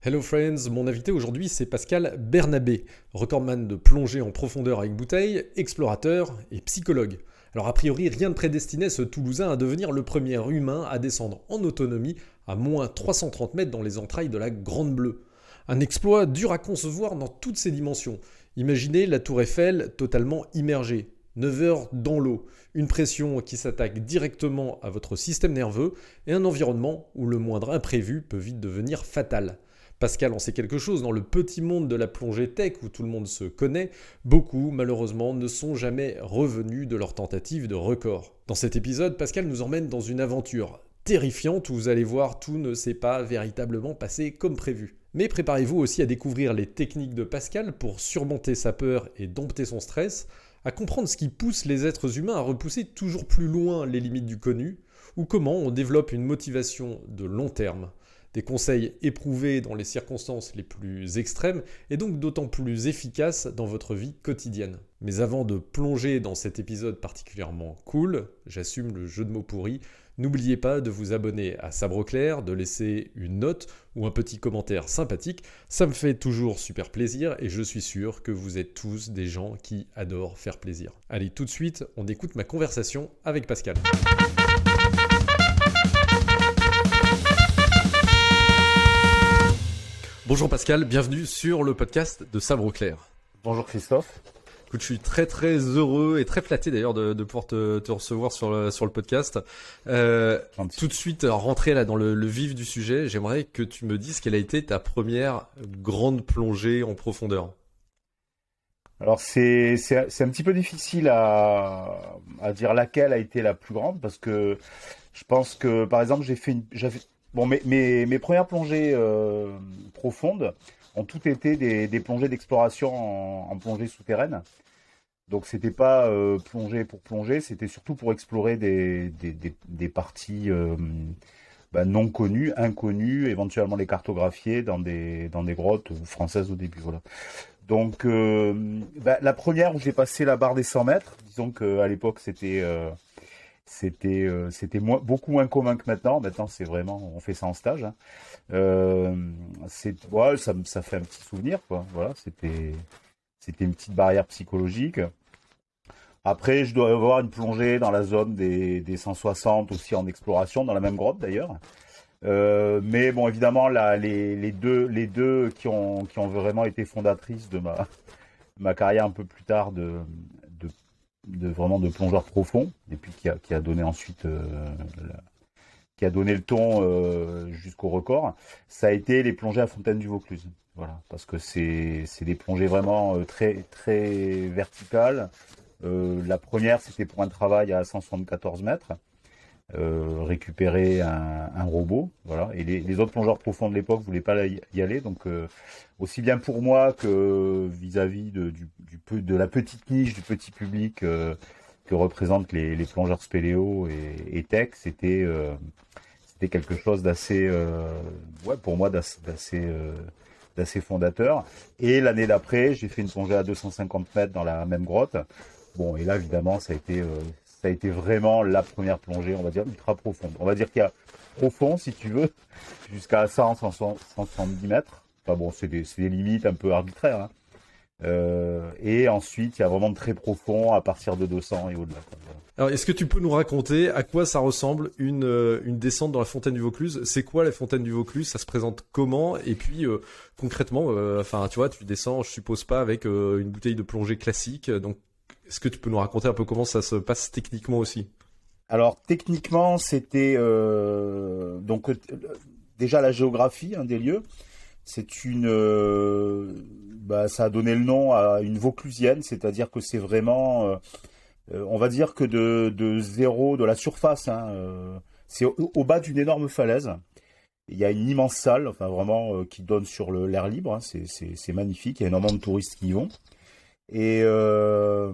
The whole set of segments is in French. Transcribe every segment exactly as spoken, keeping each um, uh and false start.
Hello friends, mon invité aujourd'hui c'est Pascal Bernabé, recordman de plongée en profondeur avec bouteille, explorateur et psychologue. Alors a priori rien ne prédestinait ce Toulousain à devenir le premier humain à descendre en autonomie à moins trois cent trente mètres dans les entrailles de la Grande Bleue. Un exploit dur à concevoir dans toutes ses dimensions. Imaginez la tour Eiffel totalement immergée, neuf heures dans l'eau, une pression qui s'attaque directement à votre système nerveux et un environnement où le moindre imprévu peut vite devenir fatal. Pascal en sait quelque chose dans le petit monde de la plongée tech où tout le monde se connaît. Beaucoup, malheureusement, ne sont jamais revenus de leur tentative de record. Dans cet épisode, Pascal nous emmène dans une aventure terrifiante où vous allez voir tout ne s'est pas véritablement passé comme prévu. Mais préparez-vous aussi à découvrir les techniques de Pascal pour surmonter sa peur et dompter son stress, à comprendre ce qui pousse les êtres humains à repousser toujours plus loin les limites du connu, ou comment on développe une motivation de long terme. Des conseils éprouvés dans les circonstances les plus extrêmes et donc d'autant plus efficaces dans votre vie quotidienne. Mais avant de plonger dans cet épisode particulièrement cool, j'assume le jeu de mots pourri, n'oubliez pas de vous abonner à Sabre Clair, de laisser une note ou un petit commentaire sympathique, ça me fait toujours super plaisir et je suis sûr que vous êtes tous des gens qui adorent faire plaisir. Allez, tout de suite, on écoute ma conversation avec Pascal. Bonjour Pascal, bienvenue sur le podcast de Sabre Clair. Bonjour Christophe. Écoute, je suis très très heureux et très flatté d'ailleurs de, de pouvoir te, te recevoir sur le, sur le podcast. Euh, tout de suite, rentrer là dans le, le vif du sujet, j'aimerais que tu me dises quelle a été ta première grande plongée en profondeur. Alors c'est, c'est, c'est un petit peu difficile à, à dire laquelle a été la plus grande parce que je pense que par exemple j'ai fait une, j'avais, bon mes, mes, mes premières plongées euh, profondes ont toutes été des, des plongées d'exploration en, en plongée souterraine. Donc c'était pas euh, plongée pour plonger, c'était surtout pour explorer des, des, des, des parties euh, bah, non connues, inconnues, éventuellement les cartographier dans des, dans des grottes françaises au début. Voilà. Donc euh, bah, la première où j'ai passé la barre des cent mètres, disons qu'à l'époque c'était euh, c'était euh, c'était moins, beaucoup moins commun que maintenant. Maintenant c'est vraiment, on fait ça en stage. Hein. Euh, c'est, ouais, ça, ça fait un petit souvenir quoi. Voilà, c'était c'était une petite barrière psychologique. Après, je dois avoir une plongée dans la zone des, des cent soixante aussi en exploration, dans la même grotte d'ailleurs. Euh, mais bon, évidemment, là, les, les deux, les deux qui ont, qui ont vraiment été fondatrices de ma, ma carrière un peu plus tard de, de, de vraiment de plongeur profond, et puis qui a, qui a donné ensuite, euh, la, qui a donné le ton euh, jusqu'au record, ça a été les plongées à Fontaine du Vaucluse. Voilà, parce que c'est, c'est des plongées vraiment euh, très, très verticales. Euh, la première, c'était pour un travail à cent soixante-quatorze mètres. Euh, récupérer un, un robot, voilà. Et les, les autres plongeurs profonds de l'époque voulaient pas y aller, donc euh, aussi bien pour moi que vis-à-vis de, du, du peu, de la petite niche du petit public euh, que représentent les, les plongeurs spéléo et, et tech, c'était euh, c'était quelque chose d'assez, euh, ouais, pour moi d'assez d'assez, euh, d'assez fondateur. Et l'année d'après, j'ai fait une plongée à deux cent cinquante mètres dans la même grotte. Bon, et là évidemment, ça a été euh, ça a été vraiment la première plongée, on va dire, ultra profonde. On va dire qu'il y a profond, si tu veux, jusqu'à cent, cent soixante-dix mètres. Enfin bon, c'est des, c'est des limites un peu arbitraires. Hein. Euh, et ensuite, il y a vraiment de très profond à partir de deux cents et au-delà. Quoi. Alors, est-ce que tu peux nous raconter à quoi ça ressemble une, euh, une descente dans la fontaine du Vaucluse ? C'est quoi la fontaine du Vaucluse ? Ça se présente comment ? Et puis, euh, concrètement, euh, enfin, tu vois, tu descends, je suppose pas, avec euh, une bouteille de plongée classique. Donc, est-ce que tu peux nous raconter un peu comment ça se passe techniquement aussi ? Alors techniquement, c'était euh, donc euh, déjà la géographie hein, des lieux. C'est une, euh, bah, ça a donné le nom à une vauclusienne, c'est-à-dire que c'est vraiment, euh, euh, on va dire que de, de zéro, de la surface, hein, euh, c'est au, au bas d'une énorme falaise. Il y a une immense salle, enfin vraiment euh, qui donne sur le, l'air libre. Hein, c'est, c'est, c'est magnifique. Il y a énormément de touristes qui y vont. Et euh,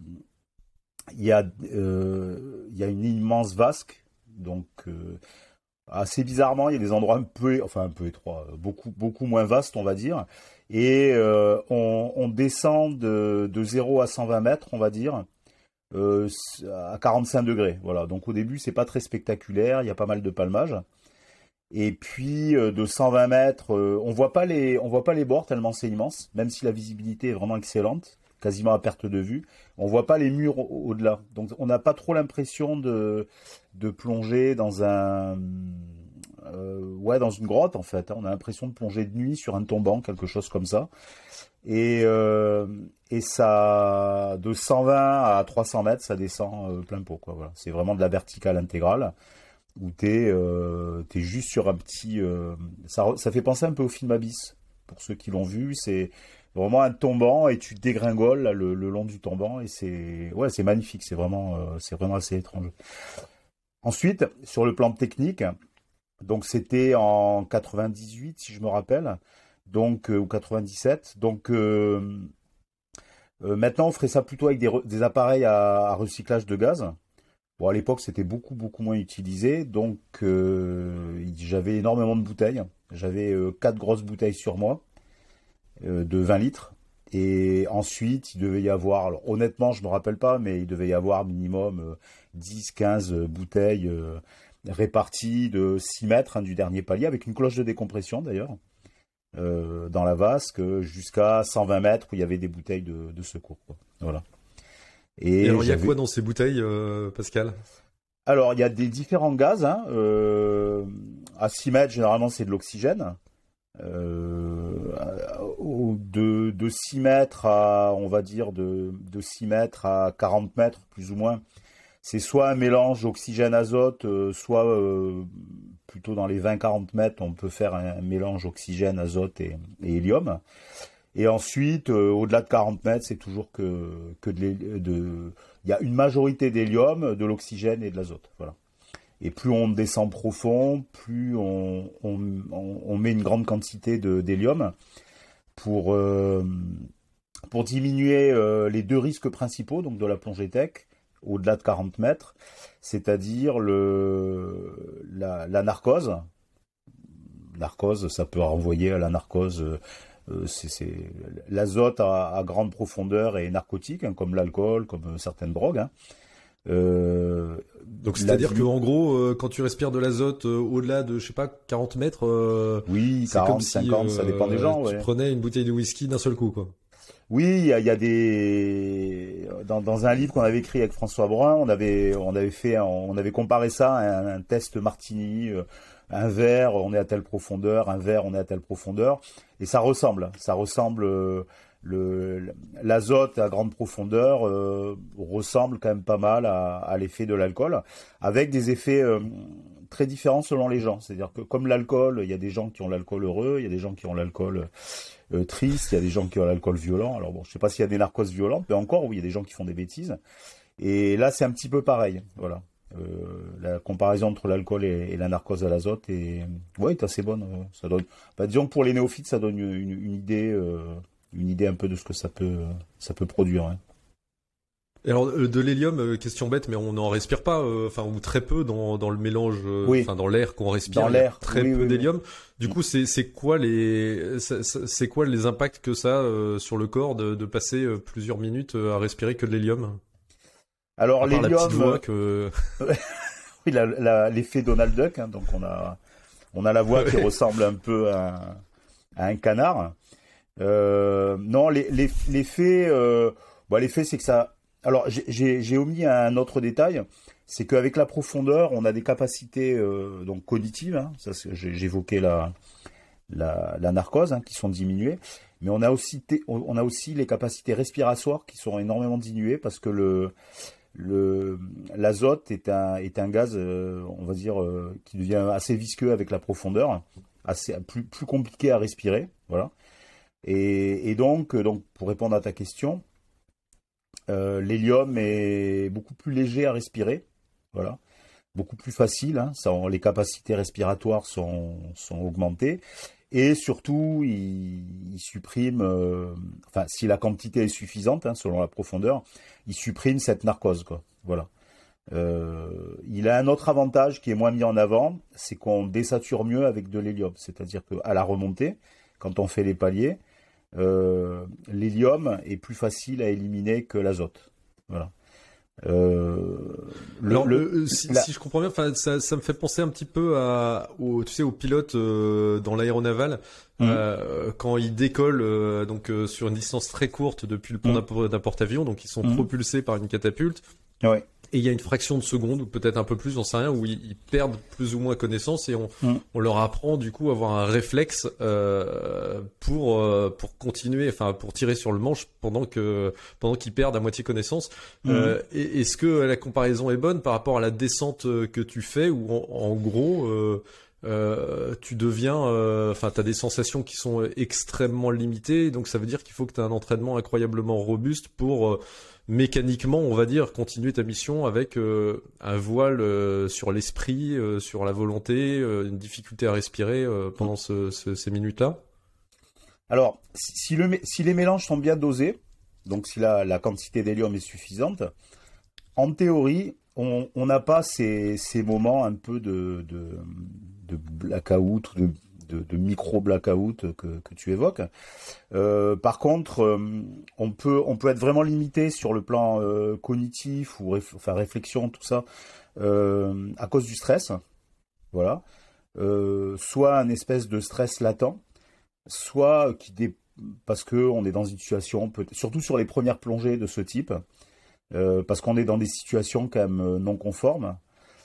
il y a, euh, il y a une immense vasque, donc euh, assez bizarrement, il y a des endroits un peu, enfin un peu étroits, beaucoup beaucoup moins vastes, on va dire, et euh, on, on descend de, de zéro à cent vingt mètres, on va dire, euh, à quarante-cinq degrés. Voilà. Donc au début, c'est pas très spectaculaire, il y a pas mal de palmages. Et puis euh, de cent vingt mètres, euh, on voit pas les, on voit pas les bords tellement c'est immense, même si la visibilité est vraiment excellente, quasiment à perte de vue. On voit pas les murs au- au-delà. Donc on n'a pas trop l'impression de, de plonger dans un, euh, ouais, dans une grotte en fait, hein. On a l'impression de plonger de nuit sur un tombant, quelque chose comme ça. Et, euh, et ça, de cent vingt à trois cents mètres, ça descend euh, plein pot, quoi. Voilà. C'est vraiment de la verticale intégrale où t'es euh, t'es juste sur un petit. Euh, ça, re- ça fait penser un peu au film Abyss pour ceux qui l'ont vu. C'est vraiment un tombant et tu dégringoles là, le, le long du tombant et c'est ouais, c'est magnifique. C'est vraiment euh, c'est vraiment assez étrange. Ensuite, sur le plan technique, donc c'était en quatre-vingt-dix-huit si je me rappelle, donc euh, ou quatre-vingt-dix-sept. Donc euh, euh, maintenant on ferait ça plutôt avec des, re- des appareils à, à recyclage de gaz. Bon, à l'époque, c'était beaucoup, beaucoup moins utilisé, donc euh, j'avais énormément de bouteilles. J'avais euh, quatre grosses bouteilles sur moi, euh, de vingt litres. Et ensuite, il devait y avoir, alors, honnêtement, je me rappelle pas, mais il devait y avoir minimum euh, dix, quinze bouteilles euh, réparties de six mètres, hein, du dernier palier, avec une cloche de décompression d'ailleurs, euh, dans la vasque, jusqu'à cent vingt mètres où il y avait des bouteilles de, de secours, quoi. Voilà. Et Et alors, il y a j'avais quoi dans ces bouteilles, euh, Pascal? Alors, il y a des différents gaz, hein. Euh, à six mètres, généralement, c'est de l'oxygène. Euh, au- de, de six mètres à, on va dire, de, de six mètres à quarante mètres, plus ou moins, c'est soit un mélange oxygène-azote, euh, soit euh, plutôt dans les vingt quarante mètres, on peut faire un mélange oxygène, azote et, et hélium. Et ensuite, euh, au-delà de quarante mètres, c'est toujours que, que de, l'hé- de- il y a une majorité d'hélium, de l'oxygène et de l'azote. Voilà. Et plus on descend profond, plus on, on, on- on met une grande quantité de, d'hélium pour, euh, pour diminuer euh, les deux risques principaux donc de la plongée tech au-delà de quarante mètres, c'est-à-dire le, la, la narcose. Narcose, ça peut renvoyer à la narcose. Euh, c'est, c'est- L'azote à, à grande profondeur est narcotique, hein, comme l'alcool, comme euh, certaines drogues, hein. Euh, Donc, la c'est-à-dire que dimi- en gros, euh, quand tu respires de l'azote euh, au-delà de, je sais pas, quarante mètres, euh, Oui, c'est comme quarante, si cinquante, ça dépend des euh, gens, tu ouais. prenais une bouteille de whisky d'un seul coup, quoi. Oui, il y a, il y a des dans, dans un livre qu'on avait écrit avec François Brun, on avait on avait fait un- on avait comparé ça à un, un test Martini, euh, un verre, on est à telle profondeur, un verre, on est à telle profondeur, et ça ressemble, ça ressemble euh, le l'azote à grande profondeur euh, ressemble quand même pas mal à, à l'effet de l'alcool, avec des effets euh, très différents selon les gens. C'est-à-dire que comme l'alcool, il y a des gens qui ont l'alcool heureux, il y a des gens qui ont l'alcool euh, triste, il y a des gens qui ont l'alcool violent. Alors bon, je sais pas s'il y a des narcoses violentes, mais encore, oui, il y a des gens qui font des bêtises. Et là, c'est un petit peu pareil. Voilà. Euh, la comparaison entre l'alcool et, et la narcose à l'azote est, ouais, est assez bonne. euh, Ça donne, bah, disons que pour les néophytes, ça donne une, une idée, euh, une idée un peu de ce que ça peut, ça peut produire, hein. Et alors, euh, de l'hélium, euh, question bête, mais on n'en respire pas, euh, enfin, ou très peu dans, dans le mélange, euh, Oui, enfin, dans l'air qu'on respire, dans il y a l'air. très Oui, peu oui, oui. d'hélium. Du coup, c'est, c'est quoi les, c'est c'est quoi les impacts que ça, a, euh, sur le corps de, de passer euh, plusieurs minutes euh, à respirer que de l'hélium? Alors À part la petite l'hélium, voix euh, que, oui, la- la- l'effet Donald Duck, hein, donc on a, on a la voix qui ouais. ressemble un peu à, à un canard. Euh, non, les- les- l'effet, euh, bon, l'effet, c'est que ça. Alors, j'ai j'ai- j'ai omis un autre détail, c'est qu'avec la profondeur, on a des capacités euh, donc cognitives, hein, ça, c'est- j'ai- j'évoquais la, la, la narcose, hein, qui sont diminuées, mais on a aussi, té- on on a aussi les capacités respiratoires qui sont énormément diminuées parce que le, le, l'azote est un, est un gaz, euh, on va dire, euh, qui devient assez visqueux avec la profondeur, assez, plus, plus compliqué à respirer, voilà. Et, et donc, euh, donc, pour répondre à ta question, euh, l'hélium est beaucoup plus léger à respirer, voilà, beaucoup plus facile, hein, ça, les capacités respiratoires sont, sont augmentées, et surtout, il, il supprime, euh, enfin, si la quantité est suffisante, hein, selon la profondeur, il supprime cette narcose, quoi, voilà. Euh, il a un autre avantage qui est moins mis en avant, c'est qu'on désature mieux avec de l'hélium, c'est-à-dire qu'à la remontée, quand on fait les paliers, euh, l'hélium est plus facile à éliminer que l'azote. Voilà. Euh, le, Alors, le, euh, si, la... si je comprends bien, enfin, ça, ça me fait penser un petit peu à, au, tu sais, aux pilotes euh, dans l'aéronaval Hum, euh, quand ils décollent euh, donc euh, sur une distance très courte depuis le pont hum, d'un d'un porte-avions, donc ils sont hum. propulsés par une catapulte. Ouais. Et il y a une fraction de seconde, ou peut-être un peu plus, j'en sais rien, où ils, ils perdent plus ou moins connaissance et on, Hum, on leur apprend du coup à avoir un réflexe euh, pour euh, pour continuer, enfin pour tirer sur le manche pendant que pendant qu'ils perdent à moitié connaissance. hum. Euh, et- est-ce que la comparaison est bonne par rapport à la descente euh, que tu fais, où en, en gros euh, euh, tu deviens, euh, enfin t'as des sensations qui sont extrêmement limitées, donc ça veut dire qu'il faut que tu aies un entraînement incroyablement robuste pour euh, mécaniquement, on va dire, continuer ta mission avec euh, un voile euh, sur l'esprit, euh, sur la volonté, euh, une difficulté à respirer euh, pendant ce- ce- ces minutes-là. Alors, si, si le, mé- si les mélanges sont bien dosés, donc si la, la quantité d'hélium est suffisante, en théorie, on on n'a pas ces, ces moments un peu de, de, de blackout, de, de, de micro-blackout que, que tu évoques. Euh, par contre, euh, on peut, on peut être vraiment limité sur le plan euh, cognitif ou réf- enfin, réflexion, tout ça, euh, à cause du stress. Voilà. Euh, soit un espèce de stress latent, soit qui dé... parce que on est dans une situation, peut- surtout sur les premières plongées de ce type, euh, parce qu'on est dans des situations quand même euh, non conformes,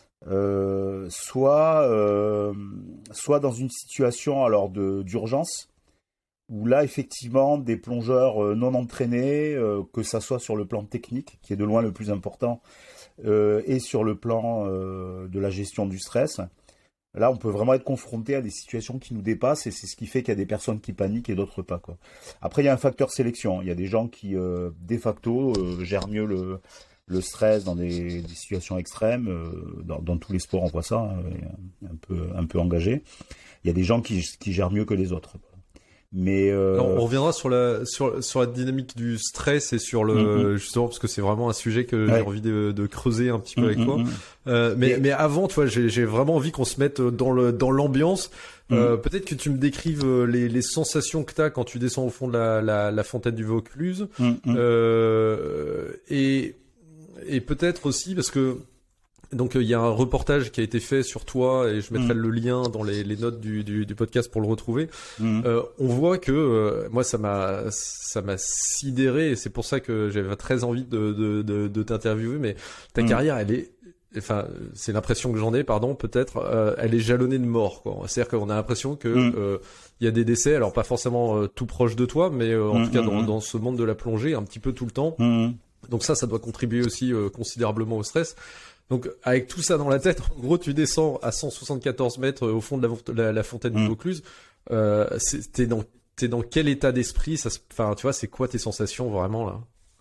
euh, soit, euh, soit dans une situation alors de d'urgence où là effectivement des plongeurs euh, non entraînés, euh, que ça soit sur le plan technique, qui est de loin le plus important, euh, et sur le plan euh, de la gestion du stress. Là, on peut vraiment être confronté à des situations qui nous dépassent et c'est ce qui fait qu'il y a des personnes qui paniquent et d'autres pas, quoi. Après, il y a un facteur sélection. Il y a des gens qui, euh, de facto, euh, gèrent mieux le, le stress dans des, des situations extrêmes. Euh, dans, dans tous les sports, on voit ça, hein, un peu, un peu engagé. Il y a des gens qui, qui gèrent mieux que les autres, quoi. Mais Alors, euh, on reviendra sur la sur sur la dynamique du stress et sur hum, hum, le justement parce que c'est vraiment un sujet que j'ai ouais, envie de, de creuser un petit peu hum, avec hum, toi. hum. Euh, mais Et mais avant, tu vois, j'ai j'ai vraiment envie qu'on se mette dans le dans l'ambiance. hum, Euh, peut-être que tu me décrives euh, les les sensations que t'as quand tu descends au fond de la la, la fontaine du Vaucluse. hum, hum, Euh, et et peut-être aussi parce que donc euh, il y a un reportage qui a été fait sur toi et je mettrai hum, le lien dans les, les notes du, du, du podcast pour le retrouver. hum, Euh, on voit que euh, moi ça m'a ça m'a sidéré et c'est pour ça que j'avais très envie de de, de, de t'interviewer. Mais ta hum, carrière elle est enfin c'est l'impression que j'en ai pardon peut-être euh, elle est jalonnée de mort quoi. C'est-à-dire qu'on a l'impression que hum, euh, il y a des décès alors pas forcément euh, tout proche de toi mais euh, en hum, tout cas dans hum, dans ce monde de la plongée un petit peu tout le temps. hum, Donc ça ça doit contribuer aussi euh, considérablement au stress. Donc, avec tout ça dans la tête, en gros, tu descends à cent soixante-quatorze mètres euh, au fond de la, la, la fontaine du hum. Vaucluse. Euh, c'est- t'es dans, t'es dans quel état d'esprit ça se, enfin, tu vois, c'est quoi tes sensations vraiment là?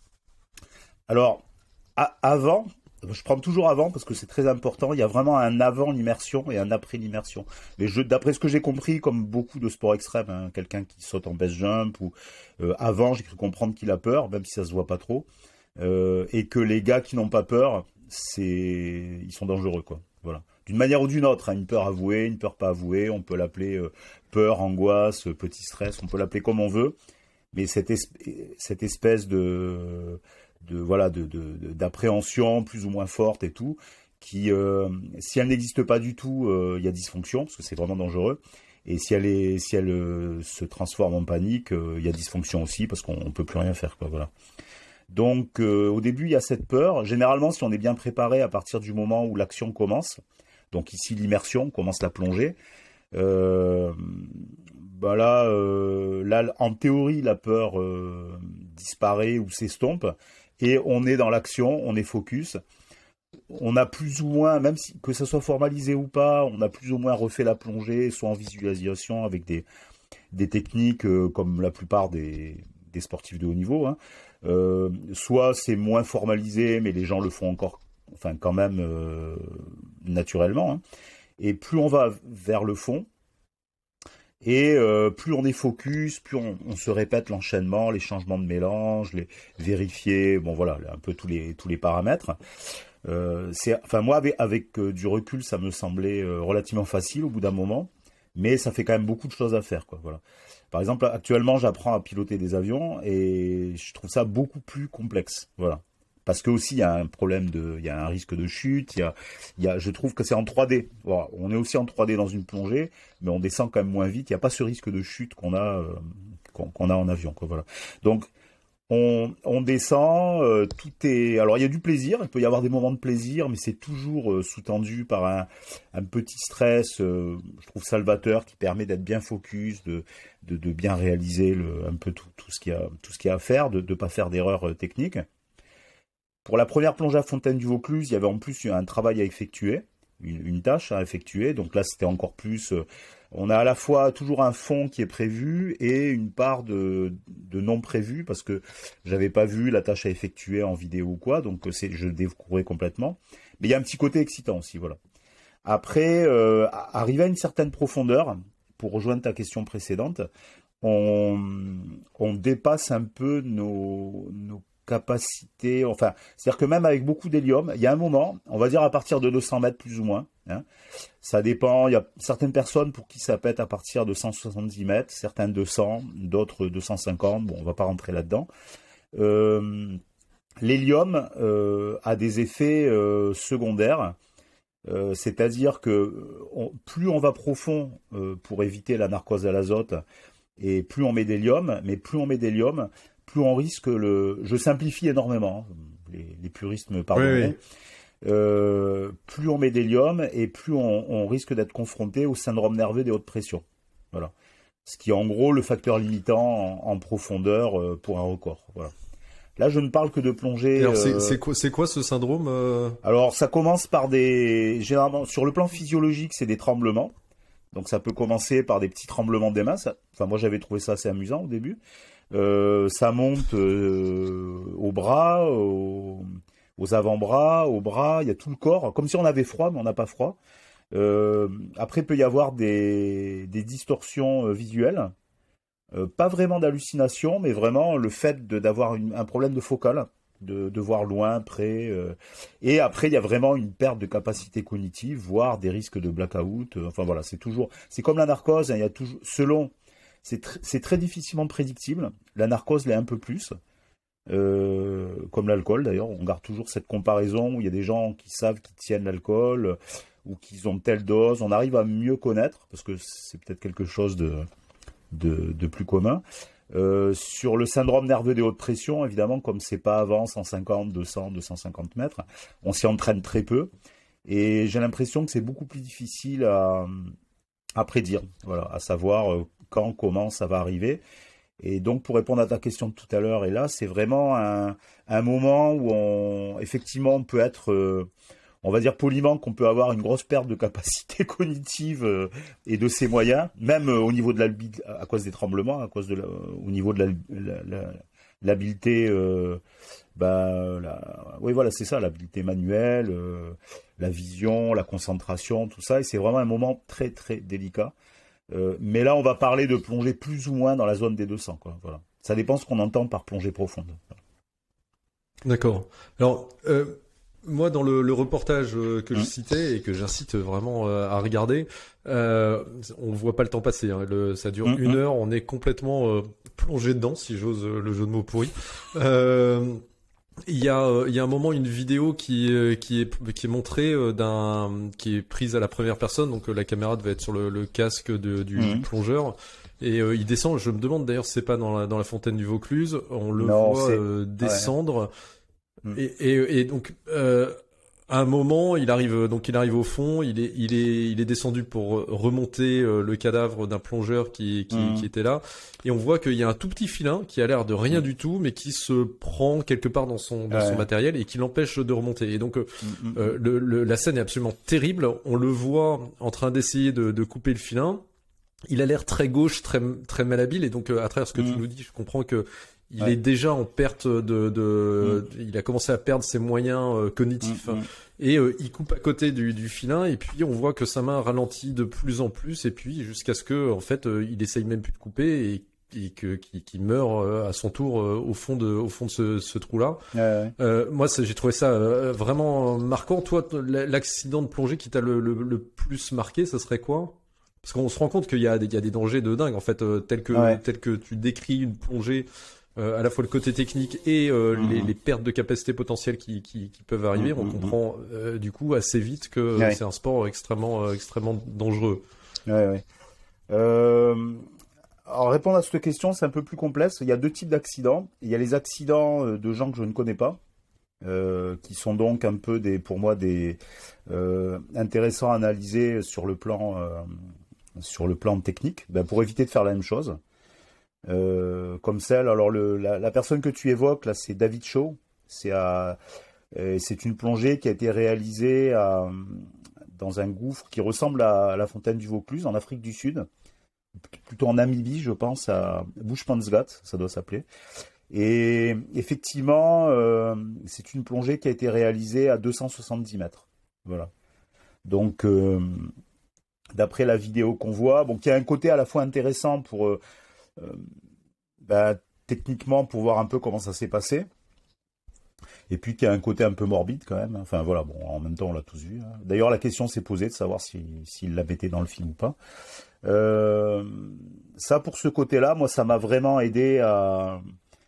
Alors, a- avant, je prends toujours avant parce que c'est très important. Il y a vraiment un avant l'immersion et un après l'immersion. Les jeux, d'après ce que j'ai compris, comme beaucoup de sports extrêmes, hein, quelqu'un qui saute en base jump ou euh, avant, j'ai cru comprendre qu'il a peur, même si ça se voit pas trop, euh, et que les gars qui n'ont pas peur, c'est, ils sont dangereux, quoi. Voilà. D'une manière ou d'une autre, hein, une peur avouée, une peur pas avouée, on peut l'appeler euh, peur, angoisse, euh, petit stress, on peut l'appeler comme on veut, mais cette, esp- cette espèce de de voilà de, de- de- d'appréhension plus ou moins forte et tout qui euh, si elle n'existe pas du tout euh, il y a dysfonction parce que c'est vraiment dangereux et si elle est si elle euh, se transforme en panique euh, il y a dysfonction aussi parce qu'on on peut plus rien faire quoi voilà donc euh, au début il y a cette peur généralement si on est bien préparé à partir du moment où l'action commence donc ici l'immersion commence la plongée euh, bah là, euh, là, en théorie, la peur euh, disparaît ou s'estompe, et on est dans l'action, on est focus. On a plus ou moins, même si, que ça soit formalisé ou pas, on a plus ou moins refait la plongée, soit en visualisation avec des, des techniques euh, comme la plupart des, des sportifs de haut niveau, hein. Euh, soit c'est moins formalisé, mais les gens le font encore, enfin quand même euh, naturellement, hein. Et plus on va vers le fond, et euh, plus on est focus, plus on, on se répète l'enchaînement, les changements de mélange, les vérifier, bon voilà, un peu tous les tous les paramètres. Euh, c'est, enfin moi avec, avec euh, du recul, ça me semblait euh, relativement facile au bout d'un moment, mais ça fait quand même beaucoup de choses à faire, quoi. Voilà. Par exemple, actuellement, j'apprends à piloter des avions et je trouve ça beaucoup plus complexe. Voilà. parce que aussi il y a un problème de, il y a un risque de chute. Il y a, il y a, je trouve que c'est en trois D. Voilà, on est aussi en trois D dans une plongée, mais on descend quand même moins vite. Il n'y a pas ce risque de chute qu'on a, euh, qu'on, qu'on a en avion, quoi. Voilà. Donc On, on descend, euh, tout est. Alors il y a du plaisir, il peut y avoir des moments de plaisir, mais c'est toujours euh, sous-tendu par un, un petit stress, euh, je trouve salvateur, qui permet d'être bien focus, de, de, de bien réaliser le, un peu tout, tout ce qu'il y a, tout ce qu'il y a à faire, de ne pas faire d'erreurs euh, techniques. Pour la première plongée à Fontaine du Vaucluse, il y avait en plus un travail à effectuer, une, une tâche à effectuer. Donc là, c'était encore plus. Euh, on a à la fois toujours un fond qui est prévu et une part de, de non prévu parce que j'avais pas vu la tâche à effectuer en vidéo ou quoi, donc c'est, je découvrais complètement. Mais il y a un petit côté excitant aussi, voilà. Après, euh, arrivé à une certaine profondeur, pour rejoindre ta question précédente, on, on dépasse un peu nos, nos capacité, enfin, c'est-à-dire que même avec beaucoup d'hélium, il y a un moment, on va dire à partir de deux cents mètres plus ou moins, hein, ça dépend, il y a certaines personnes pour qui ça pète à partir de cent soixante-dix mètres, certains deux cents, d'autres deux cent cinquante, bon, on va pas rentrer là-dedans. Euh, l'hélium euh, a des effets euh, secondaires, euh, c'est-à-dire que on, plus on va profond euh, pour éviter la narcose à l'azote, et plus on met d'hélium, mais plus on met d'hélium, plus on risque le... Je simplifie énormément, les, les puristes me pardonneront. Oui, oui. Euh, plus on met d'hélium et plus on, on risque d'être confronté au syndrome nerveux des hautes pressions. Voilà. Ce qui est en gros le facteur limitant en, en profondeur euh, pour un record. Voilà. Là, je ne parle que de plongée. Alors, c'est, euh... c'est, quoi, c'est quoi ce syndrome euh... Alors, ça commence par des... Généralement, sur le plan physiologique, c'est des tremblements. Donc, ça peut commencer par des petits tremblements des mains. Ça... Enfin, moi, j'avais trouvé ça assez amusant au début. Euh, ça monte euh, aux bras, aux, aux avant-bras, aux bras, il y a tout le corps, comme si on avait froid, mais on n'a pas froid. Euh, après, il peut y avoir des, des distorsions visuelles, euh, pas vraiment d'hallucination, mais vraiment le fait de, d'avoir une, un problème de focale, de, de voir loin, près. Euh, et après, il y a vraiment une perte de capacité cognitive, voire des risques de blackout. Euh, enfin voilà, c'est toujours, c'est comme la narcose, hein, il y a toujours, selon. C'est, tr- c'est très difficilement prédictible. La narcose l'est un peu plus, euh, comme l'alcool d'ailleurs. On garde toujours cette comparaison où il y a des gens qui savent qu'ils tiennent l'alcool euh, ou qu'ils ont telle dose. On arrive à mieux connaître parce que c'est peut-être quelque chose de, de, de plus commun. Euh, sur le syndrome nerveux des hautes pressions, évidemment, comme c'est pas avant cent cinquante, deux cents, deux cent cinquante mètres, on s'y entraîne très peu. Et j'ai l'impression que c'est beaucoup plus difficile à, à prédire, voilà, à savoir euh, quand, comment ça va arriver. Et donc, pour répondre à ta question de tout à l'heure, et là, c'est vraiment un, un moment où on, effectivement, on peut être, euh, on va dire poliment, qu'on peut avoir une grosse perte de capacité cognitive euh, et de ses moyens, même euh, au niveau de l'habileté, à cause des tremblements, à cause de la, au niveau de la, la, la, l'habileté, euh, bah, la, oui, voilà, c'est ça, l'habileté manuelle, euh, la vision, la concentration, tout ça. Et c'est vraiment un moment très, très délicat. Euh, mais là, on va parler de plongée plus ou moins dans la zone des deux cents, quoi. Voilà. Ça dépend ce qu'on entend par plongée profonde. Voilà. D'accord. Alors, euh, moi, dans le, le reportage que mmh. je citais et que j'incite vraiment euh, à regarder, euh, on voit pas le temps passer. Hein. Le, ça dure mmh. une heure. On est complètement euh, plongé dedans, si j'ose euh, le jeu de mots pourri. Euh, Il y a, euh, il y a un moment, une vidéo qui, euh, qui est, qui est montrée euh, d'un, qui est prise à la première personne. Donc euh, la caméra devait être sur le, le casque de, du, mmh. du plongeur. Et euh, il descend. Je me demande d'ailleurs si c'est pas dans la, dans la fontaine du Vaucluse. On le non, voit euh, descendre. Ouais. Mmh. Et, et, et donc euh, à un moment, il arrive, donc il arrive au fond. Il est, il est, il est descendu pour remonter euh, le cadavre d'un plongeur qui, qui, mmh. qui était là. Et on voit qu'il y a un tout petit filin qui a l'air de rien mmh. du tout, mais qui se prend quelque part dans son, dans ouais. son matériel et qui l'empêche de remonter. Et donc, euh, mmh. euh, le, le, la scène est absolument terrible. On le voit en train d'essayer de, de couper le filin. Il a l'air très gauche, très, très malhabile. Et donc, euh, à travers ce que mmh. tu nous dis, je comprends que il ouais. est déjà en perte de, de mmh. il a commencé à perdre ses moyens euh, cognitifs. Mmh. Et euh, il coupe à côté du, du filin et puis on voit que sa main ralentit de plus en plus et puis jusqu'à ce que en fait euh, il essaye même plus de couper et et que qui, qui meurt euh, à son tour euh, au fond de au fond de ce, ce trou là. Ouais, ouais. Euh, moi ça, j'ai trouvé ça euh, vraiment marquant. Toi, l'accident de plongée qui t'a le, le, le plus marqué, ça serait quoi? Parce qu'on se rend compte qu'il y a des il y a des dangers de dingue en fait, euh, tel que ouais. tel que tu décris une plongée euh, à la fois le côté technique et euh, Mmh. les, les pertes de capacité potentielles qui, qui, qui peuvent arriver, Mmh, on mmh, mmh. comprend euh, du coup assez vite que Ouais, c'est un sport extrêmement, euh, extrêmement dangereux. ouais, ouais. Euh, alors répondre à cette question, c'est un peu plus complexe. Il y a deux types d'accidents. Il y a les accidents euh, de gens que je ne connais pas, euh, qui sont donc un peu des, pour moi, des euh, intéressants à analyser sur le plan, euh, sur le plan technique, ben, pour éviter de faire la même chose. Euh, comme celle, alors le, la, la personne que tu évoques là, c'est David Shaw. C'est à, euh, c'est une plongée qui a été réalisée à, dans un gouffre qui ressemble à, à la fontaine du Vaucluse en Afrique du Sud, plutôt en Namibie, je pense, à Bushmansgat, ça doit s'appeler. Et effectivement, euh, c'est une plongée qui a été réalisée à deux cent soixante-dix mètres. Voilà. Donc, euh, d'après la vidéo qu'on voit, bon, qui a un côté à la fois intéressant pour euh, euh, bah, techniquement pour voir un peu comment ça s'est passé, et puis qui a un côté un peu morbide quand même. Enfin voilà, bon, en même temps on l'a tous vu, hein. D'ailleurs la question s'est posée de savoir s'il si, s'il la mettait dans le film ou pas. Euh, ça pour ce côté-là, moi ça m'a vraiment aidé à,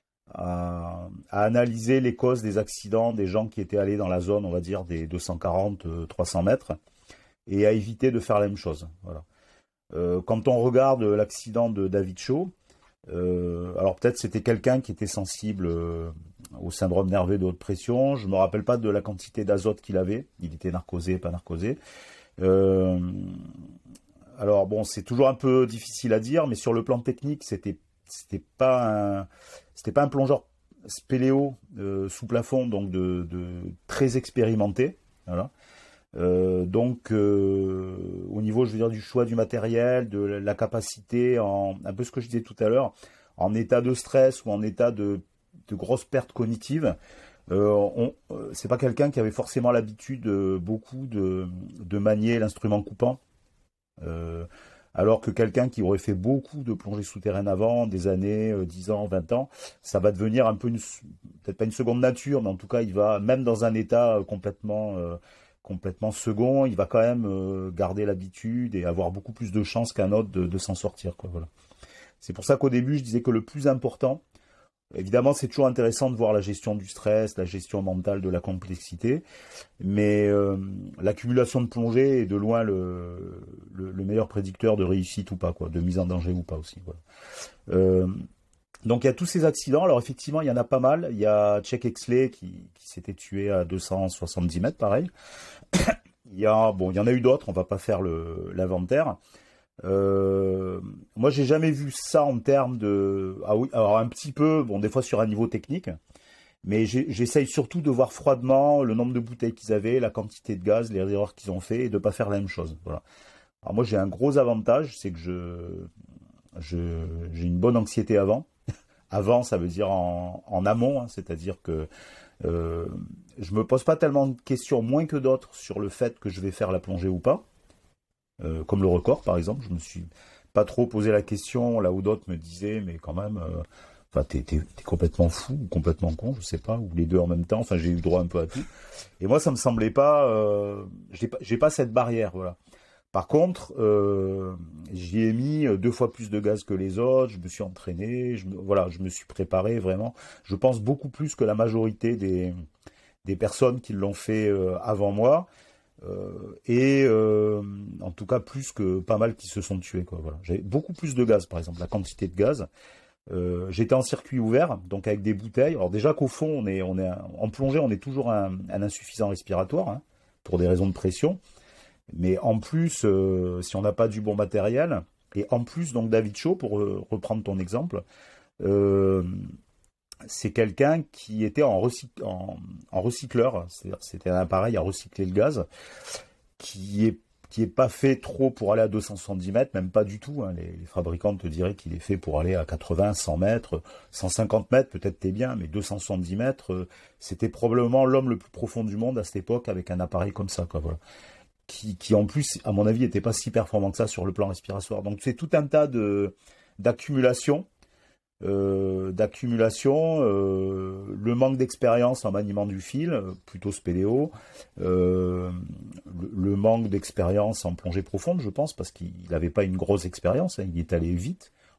à, à analyser les causes des accidents des gens qui étaient allés dans la zone, on va dire, des deux cent quarante à trois cents mètres, et à éviter de faire la même chose. Voilà. Euh, quand on regarde l'accident de David Shaw, euh, alors peut-être c'était quelqu'un qui était sensible euh, au syndrome nerveux de haute pression. Je me rappelle pas de la quantité d'azote qu'il avait. Il était narcosé, pas narcosé. Euh, alors bon, c'est toujours un peu difficile à dire, mais sur le plan technique, c'était c'était pas un c'était pas un plongeur spéléo euh, sous plafond, donc de, de très expérimenté. Voilà. Euh, donc, euh, au niveau, je veux dire, du choix du matériel, de la capacité, en, un peu ce que je disais tout à l'heure, en état de stress ou en état de, de grosse perte cognitive, euh, on, euh, c'est pas quelqu'un qui avait forcément l'habitude euh, beaucoup de, de manier l'instrument coupant, euh, alors que quelqu'un qui aurait fait beaucoup de plongées souterraines avant, des années, euh, dix ans, vingt ans, ça va devenir un peu une, peut-être pas une seconde nature, mais en tout cas, il va, même dans un état euh, complètement euh, complètement second, il va quand même euh, garder l'habitude et avoir beaucoup plus de chances qu'un autre de, de s'en sortir, quoi, voilà. C'est pour ça qu'au début, je disais que le plus important, évidemment, c'est toujours intéressant de voir la gestion du stress, la gestion mentale de la complexité, mais euh, l'accumulation de plongée est de loin le, le, le meilleur prédicteur de réussite ou pas, quoi, de mise en danger ou pas aussi. Voilà. Euh, donc il y a tous ces accidents. Alors effectivement, il y en a pas mal. Il y a Chuck Exley qui, qui s'était tué à deux cent soixante-dix mètres, pareil. Il y a, bon, il y en a eu d'autres, on va pas faire le, l'inventaire. Euh, moi, j'ai jamais vu ça en termes de... Ah oui, alors un petit peu, bon, des fois sur un niveau technique, mais j'ai, j'essaye surtout de voir froidement le nombre de bouteilles qu'ils avaient, la quantité de gaz, les erreurs qu'ils ont fait, et de pas faire la même chose. Voilà. Alors moi, j'ai un gros avantage, c'est que je, je, j'ai une bonne anxiété avant. Avant, ça veut dire en, en amont, hein, c'est-à-dire que euh, je me pose pas tellement de questions, moins que d'autres, sur le fait que je vais faire la plongée ou pas. Euh, comme le record, par exemple, je me suis pas trop posé la question, là où d'autres me disaient, mais quand même, euh, enfin, t'es, t'es, t'es complètement fou ou complètement con, je sais pas, ou les deux en même temps. Enfin, j'ai eu droit un peu à tout. Et moi, ça me semblait pas, euh, j'ai pas, j'ai pas cette barrière, voilà. Par contre, euh, j'y ai mis deux fois plus de gaz que les autres, je me suis entraîné, je me, voilà, je me suis préparé vraiment. Je pense beaucoup plus que la majorité des, des personnes qui l'ont fait euh, avant moi, euh, et euh, en tout cas plus que pas mal qui se sont tués, quoi. Voilà. J'avais beaucoup plus de gaz, par exemple, la quantité de gaz. Euh, j'étais en circuit ouvert, donc avec des bouteilles. Alors déjà qu'au fond, on est, on est en plongée, on est toujours un, un insuffisant respiratoire, hein, pour des raisons de pression. Mais en plus, euh, si on n'a pas du bon matériel, et en plus, donc David Shaw, pour euh, reprendre ton exemple, euh, c'est quelqu'un qui était en, recyc- en, en recycleur, c'est-à-dire c'était un appareil à recycler le gaz, qui est qui est pas fait trop pour aller à deux cent soixante-dix mètres, même pas du tout, hein. Les, les fabricants te diraient qu'il est fait pour aller à quatre-vingts, cent mètres, cent cinquante mètres, peut-être t'es bien, mais deux cent soixante-dix mètres, euh, c'était probablement l'homme le plus profond du monde à cette époque avec un appareil comme ça, quoi, voilà. Qui, qui en plus, à mon avis, n'était pas si performant que ça sur le plan respiratoire. Donc c'est tout un tas de d'accumulation, euh, d'accumulation, euh, le manque d'expérience en maniement du fil, euh, plutôt spéléo, euh, le, le manque d'expérience en plongée profonde, je pense, parce qu'il n'avait pas une grosse expérience, hein, il est allé vite.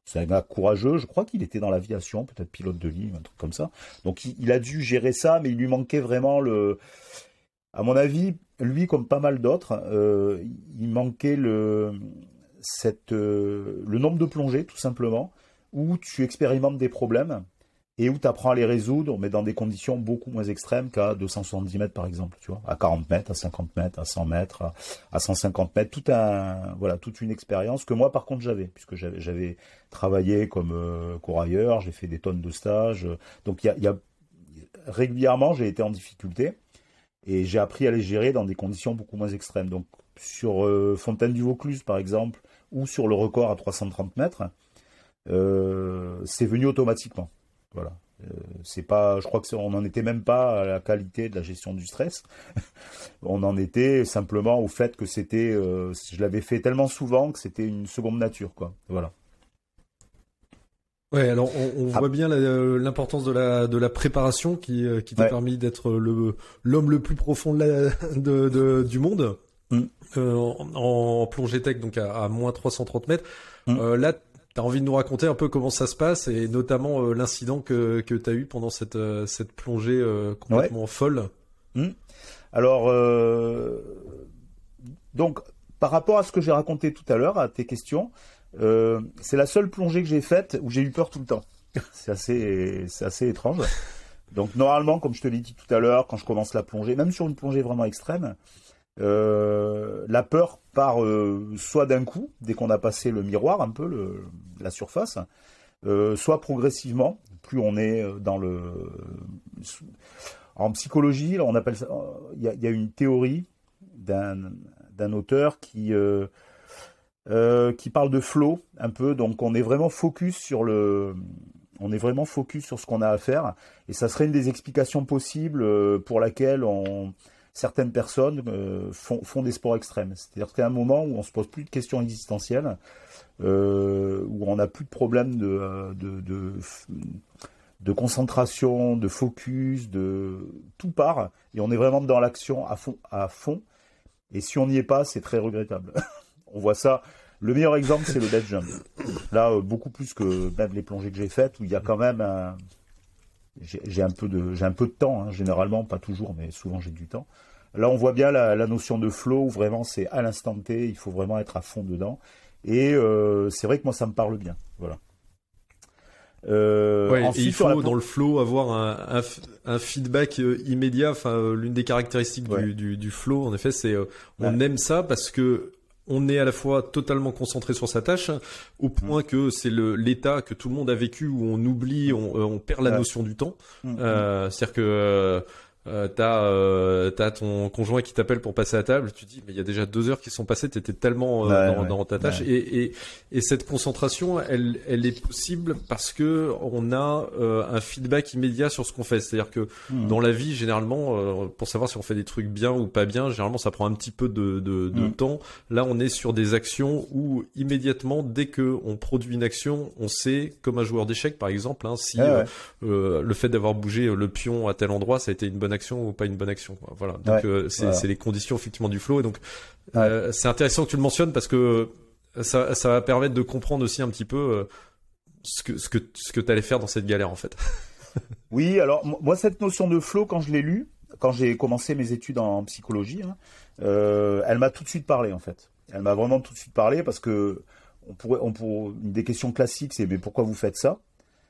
C'est un gars courageux, je crois qu'il était dans l'aviation, peut-être pilote de ligne, un truc comme ça. Donc il, il a dû gérer ça, mais il lui manquait vraiment le... À mon avis, lui, comme pas mal d'autres, euh, il manquait le, cette, euh, le nombre de plongées, tout simplement, où tu expérimentes des problèmes et où tu apprends à les résoudre, mais dans des conditions beaucoup moins extrêmes qu'à deux cent soixante-dix mètres, par exemple, tu vois, à quarante mètres, à cinquante mètres, à cent mètres, à, à cent cinquante mètres, tout un, voilà, toute une expérience que moi, par contre, j'avais, puisque j'avais, j'avais travaillé comme euh, courailleur, j'ai fait des tonnes de stages, donc il y a, il y a régulièrement, j'ai été en difficulté. Et j'ai appris à les gérer dans des conditions beaucoup moins extrêmes. Donc, sur euh, Fontaine du Vaucluse, par exemple, ou sur le record à trois cent trente mètres, euh, c'est venu automatiquement. Voilà. Euh, c'est pas, je crois que on n'en était même pas à la qualité de la gestion du stress. On en était simplement au fait que c'était, euh, je l'avais fait tellement souvent que c'était une seconde nature, quoi. Voilà. Ouais, alors on, on Ah, voit bien la- l'importance de la de la préparation qui euh, qui t'a ouais. permis d'être le l'homme le plus profond de la, de, de- du monde Mm, euh, en, en plongée tech, donc à, à moins trois cent trente mètres. mm. Euh, là, t'as envie de nous raconter un peu comment ça se passe et notamment euh, l'incident que que t'as eu pendant cette euh, cette plongée euh, Ouais. complètement folle. Mm. Alors, euh, donc, par rapport à ce que j'ai raconté tout à l'heure, à tes questions, euh, c'est la seule plongée que j'ai faite où j'ai eu peur tout le temps. C'est assez, c'est assez étrange. Donc, normalement, comme je te l'ai dit tout à l'heure, quand je commence la plongée, même sur une plongée vraiment extrême, euh, la peur part euh, soit d'un coup, dès qu'on a passé le miroir, un peu le, la surface, euh, soit progressivement, plus on est dans le... En psychologie, là, on appelle ça... Il y a, il y a une théorie d'un, d'un auteur qui... euh, euh, qui parle de flow un peu, donc on est vraiment focus sur le, on est vraiment focus sur ce qu'on a à faire, et ça serait une des explications possibles euh, pour laquelle on, certaines personnes euh, font, font des sports extrêmes. C'est-à-dire qu'à un moment où on se pose plus de questions existentielles, euh, où on n'a plus de problème de, de, de, de concentration, de focus, de tout part, et on est vraiment dans l'action à fond, à fond. Et si on n'y est pas, c'est très regrettable. On voit ça. Le meilleur exemple, c'est le dead jump. Là, euh, beaucoup plus que même les plongées que j'ai faites, où il y a quand même un... J'ai, j'ai un peu de, j'ai un peu de temps, hein, généralement, pas toujours, mais souvent j'ai du temps. Là, on voit bien la, la notion de flow, où vraiment c'est à l'instant T, il faut vraiment être à fond dedans. Et euh, c'est vrai que moi, ça me parle bien. Voilà. Euh, Ouais, et il ensuite, sur la faut dans plongée... le flow avoir un, un, f- un feedback euh, immédiat. Enfin, euh, l'une des caractéristiques Ouais. du, du, du flow, en effet, c'est euh, on Ouais. aime ça parce que on est à la fois totalement concentré sur sa tâche, au Mm. point que c'est le l'état que tout le monde a vécu où on oublie, on, euh, on perd la Ouais. notion du temps. Mm. Mm. Euh, c'est-à-dire que euh, euh, t'as euh, t'as ton conjoint qui t'appelle pour passer à table, tu te dis mais il y a déjà deux heures qui sont passées, t'étais tellement euh, Ouais, dans, ouais, dans ta tâche ouais. et, et et cette concentration, elle elle est possible parce que on a euh, un feedback immédiat sur ce qu'on fait. C'est-à-dire que Mm. dans la vie, généralement, euh, pour savoir si on fait des trucs bien ou pas bien, généralement ça prend un petit peu de de, de Mm. temps. Là, on est sur des actions où immédiatement, dès que on produit une action, on sait, comme un joueur d'échecs par exemple, hein, si Ouais, euh, ouais. euh, le fait d'avoir bougé le pion à tel endroit, ça a été une bonne action ou pas une bonne action, quoi. Voilà. Donc Ouais. euh, c'est Voilà. c'est les conditions effectivement du flow. Et donc Ouais. euh, c'est intéressant que tu le mentionnes parce que ça ça va permettre de comprendre aussi un petit peu euh, ce que ce que ce que t'allais faire dans cette galère en fait. Oui, alors mo- moi cette notion de flow, quand je l'ai lue, quand j'ai commencé mes études en psychologie, hein, euh, elle m'a tout de suite parlé en fait. Elle m'a vraiment tout de suite parlé parce que on pourrait, on pourrait, une des questions classiques, c'est mais pourquoi vous faites ça?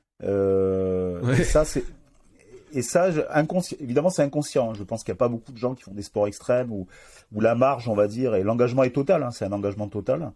Euh, Ouais. et ça c'est et ça je- inconsci- évidemment c'est inconscient. Hein. Je pense qu'il n'y a pas beaucoup de gens qui font des sports extrêmes où où la marge, on va dire, et l'engagement est total. Hein, c'est un engagement total.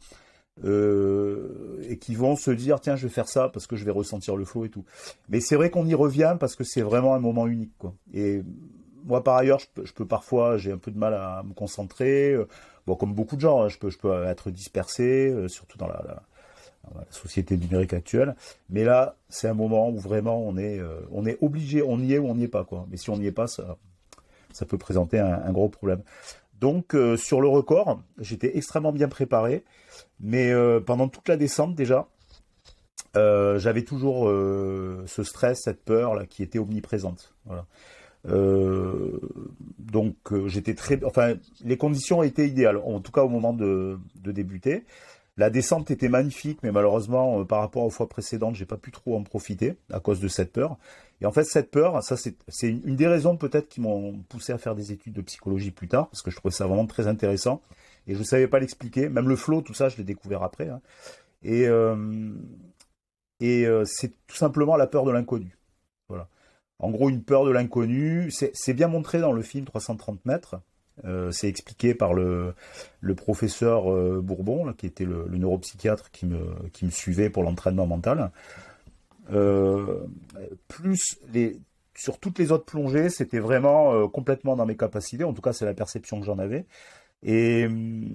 Euh, et qui vont se dire tiens je vais faire ça parce que je vais ressentir le flow et tout. Mais c'est vrai qu'on y revient parce que c'est vraiment un moment unique quoi. Et moi par ailleurs je peux, je peux parfois j'ai un peu de mal à me concentrer. Euh, Bon comme beaucoup de gens hein, je peux je peux être dispersé euh, surtout dans la, la, dans la société numérique actuelle. Mais là c'est un moment où vraiment on est euh, on est obligé, on y est ou on n'y est pas quoi. Mais si on n'y est pas ça ça peut présenter un, un gros problème. Donc euh, sur le record j'étais extrêmement bien préparé. Mais euh, pendant toute la descente déjà, euh, j'avais toujours euh, ce stress, cette peur là qui était omniprésente. Voilà. Euh, donc euh, j'étais très, enfin les conditions étaient idéales, en tout cas au moment de, de débuter. La descente était magnifique, mais malheureusement, euh, par rapport aux fois précédentes, j'ai pas pu trop en profiter à cause de cette peur. Et en fait, cette peur, ça c'est c'est une une des raisons peut-être qui m'ont poussé à faire des études de psychologie plus tard, parce que je trouvais ça vraiment très intéressant. Et je ne savais pas l'expliquer. Même le flow, tout ça, je l'ai découvert après. Hein. Et, euh, et euh, c'est tout simplement la peur de l'inconnu. Voilà. En gros, une peur de l'inconnu. C'est c'est bien montré dans le film trois cent trente mètres. Euh, c'est expliqué par le, le professeur euh, Bourbon, là, qui était le, le neuropsychiatre qui me, qui me suivait pour l'entraînement mental. Euh, plus les, sur toutes les autres plongées, c'était vraiment euh, complètement dans mes capacités. En tout cas, c'est la perception que j'en avais. Et,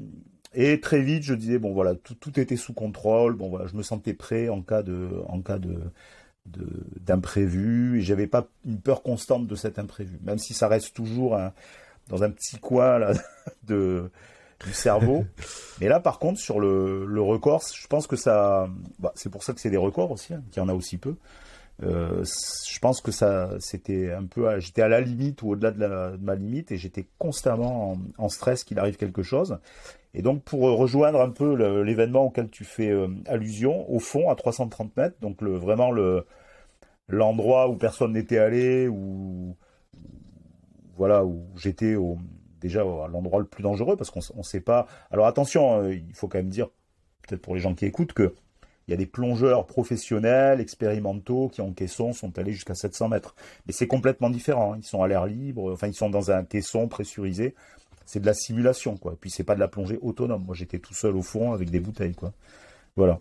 et très vite, je disais bon voilà, tout, tout était sous contrôle. Bon voilà, je me sentais prêt en cas de, en cas de, de d'imprévu. Et j'avais pas une peur constante de cet imprévu, même si ça reste toujours un, dans un petit coin là de du cerveau. Mais là, par contre, sur le, le record, je pense que ça, bah, c'est pour ça que c'est des records aussi, hein, qu'il y en a aussi peu. Euh, je pense que ça, c'était un peu, à- j'étais à la limite ou au-delà de, la- de ma limite et j'étais constamment en, en stress qu'il arrive quelque chose. Et donc, pour rejoindre un peu le- l'événement auquel tu fais euh, allusion, au fond, à trois cent trente mètres, donc le, vraiment le, l'endroit où personne n'était allé, où, voilà, où j'étais au, déjà à l'endroit le plus dangereux parce qu'on ne sait pas. Alors attention, euh, il faut quand même dire, peut-être pour les gens qui écoutent, que il y a des plongeurs professionnels, expérimentaux, qui en caisson sont allés jusqu'à sept cents mètres. Mais c'est complètement différent. Hein. Ils sont à l'air libre, enfin ils sont dans un caisson pressurisé. C'est de la simulation, quoi. Et puis c'est pas de la plongée autonome. Moi j'étais tout seul au fond avec des bouteilles, quoi. Voilà.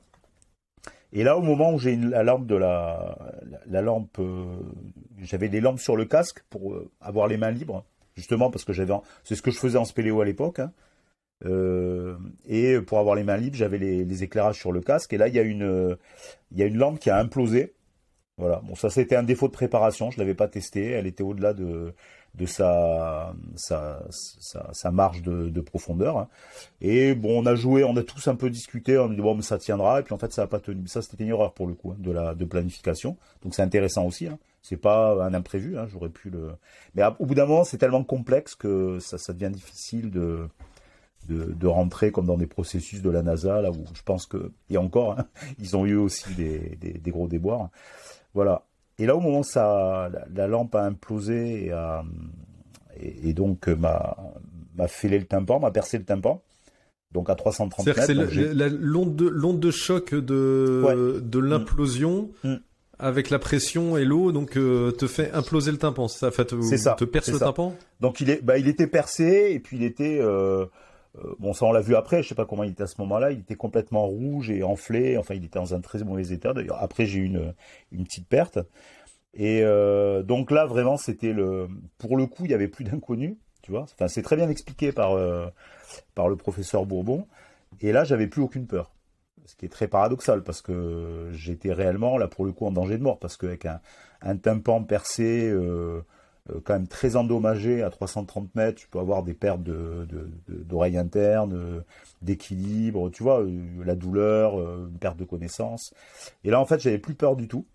Et là, au moment où j'ai une, la lampe de la, la, la lampe, euh, j'avais des lampes sur le casque pour euh, avoir les mains libres, justement parce que j'avais, en- c'est ce que je faisais en spéléo à l'époque. Hein. Euh, et pour avoir les mains libres, j'avais les, les éclairages sur le casque. Et là, il y a une, euh, il y a une lampe qui a implosé. Voilà. Bon, ça, c'était un défaut de préparation. Je l'avais pas testé. Elle était au-delà de, de sa, sa, sa, sa marge de, de profondeur. Hein. Et bon, on a joué, on a tous un peu discuté. On a dit bon, mais ça tiendra. Et puis en fait, ça n'a pas tenu. Ça, c'était une erreur pour le coup hein, de la de planification. Donc c'est intéressant aussi. Hein. C'est pas un imprévu. Hein. J'aurais pu le. Mais à- au bout d'un moment, c'est tellement complexe que ça, ça devient difficile de de, de rentrer comme dans des processus de la NASA, là où je pense que, et encore, hein, ils ont eu aussi des, des, des gros déboires. Voilà. Et là, au moment où ça, la, la lampe a implosé et, a, et, et donc m'a, m'a fêlé le tympan, m'a percé le tympan, donc à trois cent trente C'est-à-dire que mètres. c'est Donc le- j'ai... la- l'onde de, l'onde de choc Ouais. de, de Mm. l'implosion Mm. avec la pression et l'eau, donc euh, te fait imploser le tympan. Ça fait te, C'est ça, te perce c'est le ça. tympan. Donc il est, bah, il était percé et puis il était, euh, euh, bon ça on l'a vu après, je sais pas comment il était à ce moment-là, il était complètement rouge et enflé, enfin il était dans un très mauvais état. D'ailleurs après j'ai eu une, une petite perte et euh, donc là vraiment c'était le, pour le coup il y avait plus d'inconnu, tu vois. Enfin c'est très bien expliqué par euh, par le professeur Bourbon et là j'avais plus aucune peur. Ce qui est très paradoxal parce que j'étais réellement là pour le coup en danger de mort parce qu'avec un, un tympan percé euh, euh, quand même très endommagé à trois cent trente mètres, tu peux avoir des pertes de, de, de- d'oreilles internes, euh, d'équilibre, tu vois, euh, la douleur, euh, une perte de connaissance. Et là en fait j'avais plus peur du tout.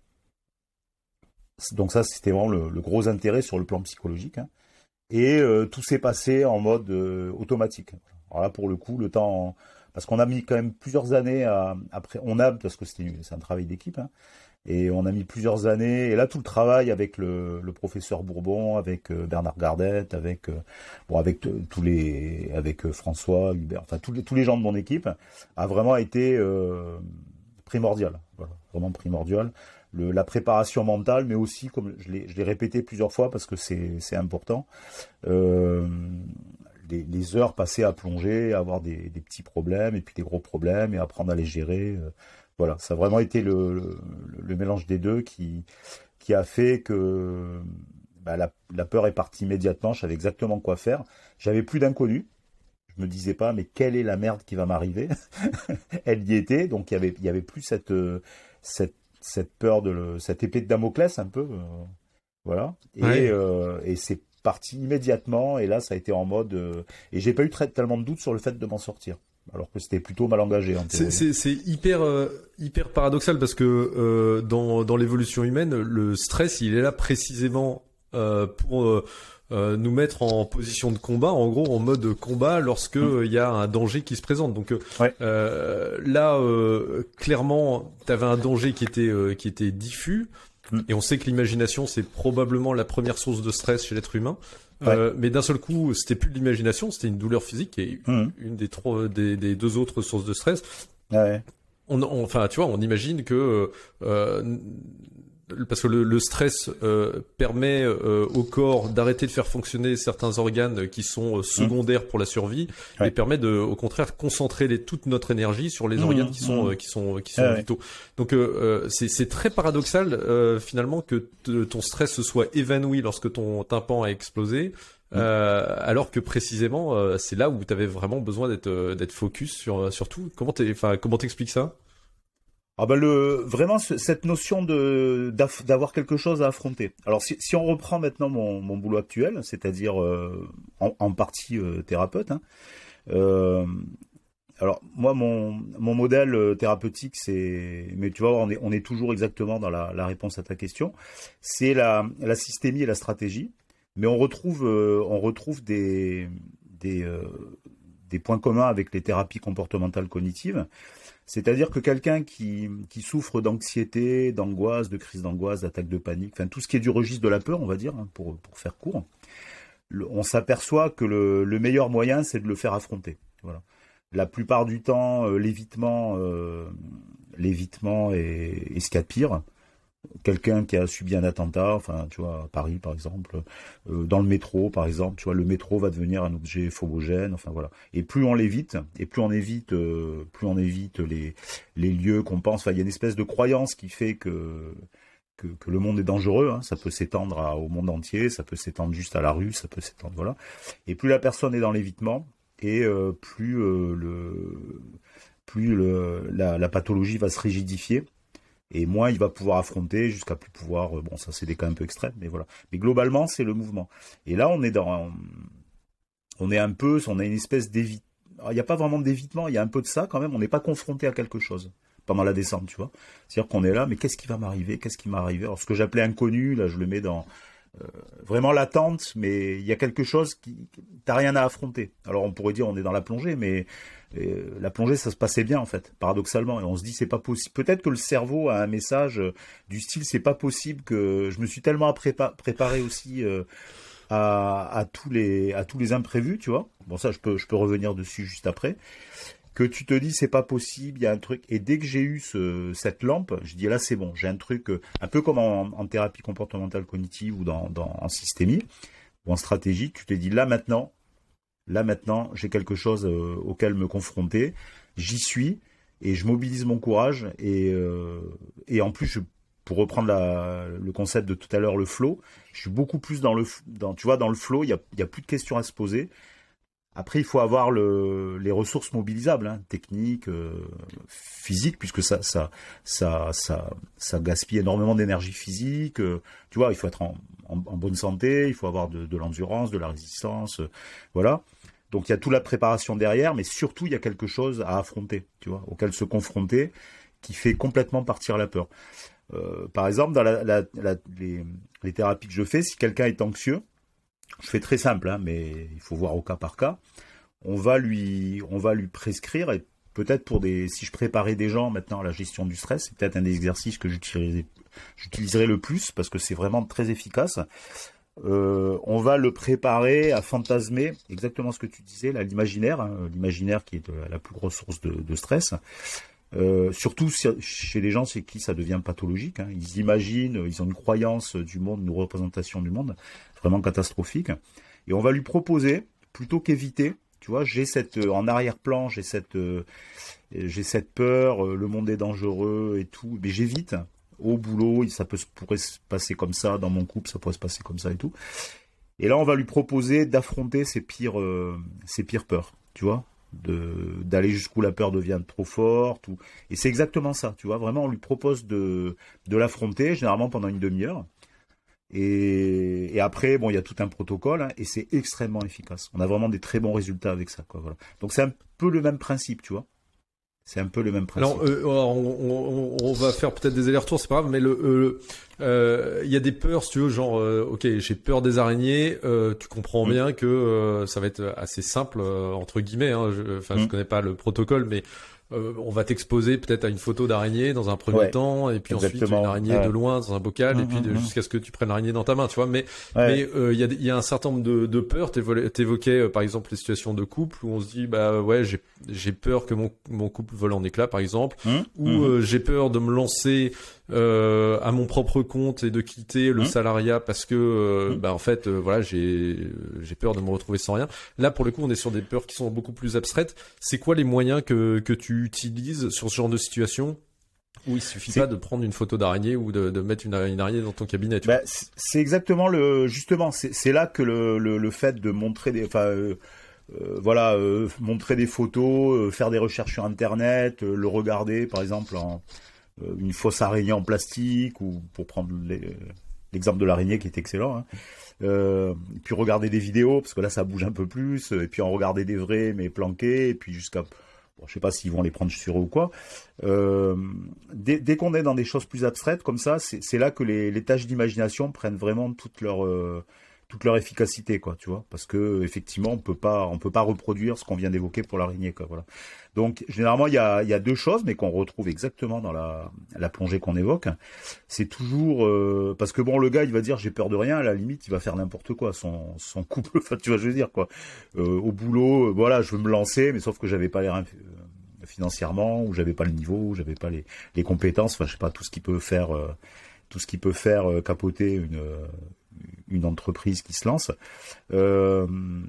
Donc ça c'était vraiment le, le gros intérêt sur le plan psychologique. Hein. Et euh, tout s'est passé en mode euh, automatique. Alors là, pour le coup, le temps, parce qu'on a mis quand même plusieurs années à, après, on a, parce que c'était, c'est un travail d'équipe, hein, et on a mis plusieurs années, et là, tout le travail avec le, le professeur Bourbon, avec euh, Bernard Gardette, avec, euh, bon, avec euh, tous les, avec euh, François, Hubert, enfin, tous les, tous les gens de mon équipe, a vraiment été euh, primordial. Voilà, vraiment primordial. Le, la préparation mentale, mais aussi, comme je l'ai, je l'ai répété plusieurs fois parce que c'est, c'est important, euh, les, les heures passées à plonger, à avoir des, des petits problèmes et puis des gros problèmes et apprendre à les gérer. euh, voilà, ça a vraiment été le, le, le mélange des deux qui, qui a fait que bah, la, la peur est partie immédiatement. Je savais exactement quoi faire. J'avais plus d'inconnu. Je me disais pas, mais quelle est la merde qui va m'arriver? Elle y était, donc il y avait, il y avait plus cette, euh, cette, cette peur de le, cette épée de Damoclès un peu, euh, voilà. Et, Ouais. euh, et c'est parti immédiatement. Et là, ça a été en mode, euh, et j'ai pas eu très, tellement de doutes sur le fait de m'en sortir, alors que c'était plutôt mal engagé en C'est, théorie. c'est, c'est hyper, euh, hyper paradoxal parce que euh, dans, dans l'évolution humaine, le stress, il est là précisément euh, pour euh, euh, nous mettre en position de combat, en gros en mode combat lorsque il mmh. euh, y a un danger qui se présente. Donc euh, ouais. euh, là, euh, clairement, t'avais un danger qui était euh, qui était diffus, mmh. et on sait que l'imagination c'est probablement la première source de stress chez l'être humain. Euh, ouais. Mais d'un seul coup, c'était plus de l'imagination, c'était une douleur physique et mmh. une des trois, des, des deux autres sources de stress. Ouais. On, on, enfin, tu vois, on imagine que euh, parce que le, le stress euh, permet euh, au corps d'arrêter de faire fonctionner certains organes qui sont euh, secondaires mmh. pour la survie, ouais. et permet de, au contraire, concentrer les, toute notre énergie sur les mmh. organes qui sont, mmh. euh, qui sont, qui sont ouais. vitaux. Donc, euh, c'est, c'est très paradoxal euh, finalement que te, ton stress se soit évanoui lorsque ton tympan a explosé. Euh, alors que précisément, euh, c'est là où tu avais vraiment besoin d'être, euh, d'être focus sur, sur tout. Comment t'es, enfin, comment t'expliques ça? Ah ben le vraiment cette notion de d'avoir quelque chose à affronter. Alors si, si on reprend maintenant mon, mon boulot actuel, c'est-à-dire euh, en, en partie euh, thérapeute. Hein, euh, alors moi mon mon modèle thérapeutique c'est, mais tu vois on est on est toujours exactement dans la, la réponse à ta question. C'est la la systémie et la stratégie. Mais on retrouve, euh, on retrouve des, des, euh, des points communs avec les thérapies comportementales cognitives. C'est-à-dire que quelqu'un qui, qui souffre d'anxiété, d'angoisse, de crise d'angoisse, d'attaque de panique, enfin tout ce qui est du registre de la peur, on va dire, hein, pour, pour faire court, le, on s'aperçoit que le, le meilleur moyen, c'est de le faire affronter. Voilà. La plupart du temps, euh, l'évitement, euh, l'évitement est, est ce qu'il y a de pire. Quelqu'un qui a subi un attentat, enfin, tu vois, à Paris, par exemple, euh, dans le métro, par exemple, tu vois, le métro va devenir un objet phobogène, enfin, voilà. Et plus on l'évite, et plus on évite, euh, plus on évite les, les lieux qu'on pense, enfin, il y a une espèce de croyance qui fait que, que, que le monde est dangereux, hein. Ça peut s'étendre à, au monde entier, ça peut s'étendre juste à la rue, ça peut s'étendre, voilà. Et plus la personne est dans l'évitement, et euh, plus, euh, le, plus le, la, la pathologie va se rigidifier. Et moins il va pouvoir affronter jusqu'à plus pouvoir. Bon, ça c'est des cas un peu extrêmes, mais voilà. Mais globalement, c'est le mouvement. Et là, on est dans, on est un peu, on a une espèce d'évitement. Il n'y a pas vraiment d'évitement, il y a un peu de ça quand même. On n'est pas confronté à quelque chose pendant la descente, tu vois. C'est-à-dire qu'on est là, mais qu'est-ce qui va m'arriver? Qu'est-ce qui m'est arrivé? Alors ce que j'appelais inconnu, là, je le mets dans euh, vraiment l'attente, mais il y a quelque chose qui, t'as rien à affronter. Alors on pourrait dire on est dans la plongée, mais Et la plongée, ça se passait bien en fait, paradoxalement. Et on se dit c'est pas possible. Peut-être que le cerveau a un message du style c'est pas possible que je me suis tellement prépa- préparé aussi euh, à, à tous les à tous les imprévus, tu vois. Bon ça je peux je peux revenir dessus juste après. Que tu te dis c'est pas possible, il y a un truc. Et dès que j'ai eu ce, cette lampe, je dis là c'est bon, j'ai un truc un peu comme en, en thérapie comportementale cognitive ou dans, dans en systémie ou en stratégie. Tu te dis là maintenant. Là maintenant, j'ai quelque chose euh, auquel me confronter, j'y suis et je mobilise mon courage et euh, et en plus, je, pour reprendre la, le concept de tout à l'heure, le flow, je suis beaucoup plus dans le dans tu vois dans le flow, il y a il y a plus de questions à se poser. Après, il faut avoir le, les ressources mobilisables, hein, techniques, euh, physiques, puisque ça ça ça ça ça gaspille énormément d'énergie physique. Euh, tu vois, il faut être en, en, en bonne santé, il faut avoir de, de l'endurance, de la résistance, euh, voilà. Donc il y a toute la préparation derrière, mais surtout il y a quelque chose à affronter, tu vois, auquel se confronter, qui fait complètement partir la peur. Euh, par exemple, dans la, la, la, les, les thérapies que je fais, si quelqu'un est anxieux, je fais très simple, hein, mais il faut voir au cas par cas. On va lui, on va lui prescrire, et peut-être pour des, si je préparais des gens maintenant à la gestion du stress, c'est peut-être un des exercices que j'utiliserai, j'utiliserai le plus parce que c'est vraiment très efficace. Euh, on va le préparer à fantasmer exactement ce que tu disais, là, l'imaginaire, hein, l'imaginaire qui est la, la plus grosse source de, de stress. Euh, surtout chez les gens c'est qui ça devient pathologique, hein. Ils imaginent, ils ont une croyance du monde, une représentation du monde vraiment catastrophique, et on va lui proposer plutôt qu'éviter, tu vois, j'ai cette euh, en arrière-plan, j'ai cette euh, j'ai cette peur, euh, le monde est dangereux et tout, mais j'évite. Au boulot, ça peut pourrait se passer comme ça, dans mon couple, ça pourrait se passer comme ça et tout. Et là, on va lui proposer d'affronter ses pires euh, ses pires peurs, tu vois. De, d'aller jusqu'où la peur devient trop forte. Ou... Et c'est exactement ça, tu vois. Vraiment, on lui propose de, de l'affronter, généralement pendant une demi-heure. Et, et après, bon, il y a tout un protocole, hein, et c'est extrêmement efficace. On a vraiment des très bons résultats avec ça, quoi. Voilà. Donc c'est un peu le même principe, tu vois. C'est un peu le même principe. Alors, euh, on, on, on va faire peut-être des allers-retours, c'est pas grave, mais le, euh, euh, il y a des peurs, si tu veux, genre, euh, ok, j'ai peur des araignées. Euh, tu comprends Mm. bien que euh, ça va être assez simple euh, entre guillemets. Hein, je, enfin, je Mm. connais pas le protocole, mais euh, on va t'exposer peut-être à une photo d'araignée dans un premier Ouais, temps, et puis ensuite une exactement. araignée Ouais. de loin dans un bocal, Mm, et puis de, mm, mm. jusqu'à ce que tu prennes l'araignée dans ta main, tu vois. Mais Ouais. mais euh, il y a il y a un certain nombre de, de peurs. T'évo- T'évoquais euh, par exemple les situations de couple où on se dit bah ouais j'ai j'ai peur que mon mon couple vole en éclats par exemple, Mm, ou mm, euh, j'ai peur de me lancer euh, à mon propre compte et de quitter le mm, salariat parce que euh, mm. bah en fait euh, voilà j'ai j'ai peur de me retrouver sans rien. Là pour le coup on est sur des peurs qui sont beaucoup plus abstraites. C'est quoi les moyens que que tu utilises sur ce genre de situation où il suffit C'est pas de prendre une photo d'araignée ou de, de mettre une, une araignée dans ton cabinet, tu bah, c'est c'est exactement le justement c'est c'est là que le, le le fait de montrer des enfin euh, euh, voilà euh, montrer des photos, euh, faire des recherches sur internet, euh, le regarder par exemple en euh, une fausse araignée en plastique ou pour prendre les- l'exemple de l'araignée qui est excellent, hein. Euh, et puis regarder des vidéos parce que là ça bouge un peu plus, et puis en regarder des vrais mais planqués, et puis jusqu'à bon, je sais pas s'ils vont les prendre sur eux ou quoi. Euh, dès, dès qu'on est dans des choses plus abstraites comme ça, c'est c'est là que les, les tâches d'imagination prennent vraiment toute leur euh, toute leur efficacité, quoi, tu vois, parce que effectivement on peut pas on peut pas reproduire ce qu'on vient d'évoquer pour l'araignée, quoi, voilà. Donc généralement il y a il y a deux choses, mais qu'on retrouve exactement dans la la plongée qu'on évoque. C'est toujours euh, parce que bon, le gars il va dire j'ai peur de rien, à la limite il va faire n'importe quoi, son son couple, enfin tu vois je veux dire quoi. Euh, au boulot, euh, voilà, je veux me lancer, mais sauf que j'avais pas les reins, euh, financièrement, ou j'avais pas le niveau, ou j'avais pas les les compétences, enfin je sais pas tout ce qui peut faire euh, tout ce qui peut faire euh, capoter une euh, une entreprise qui se lance. Euh,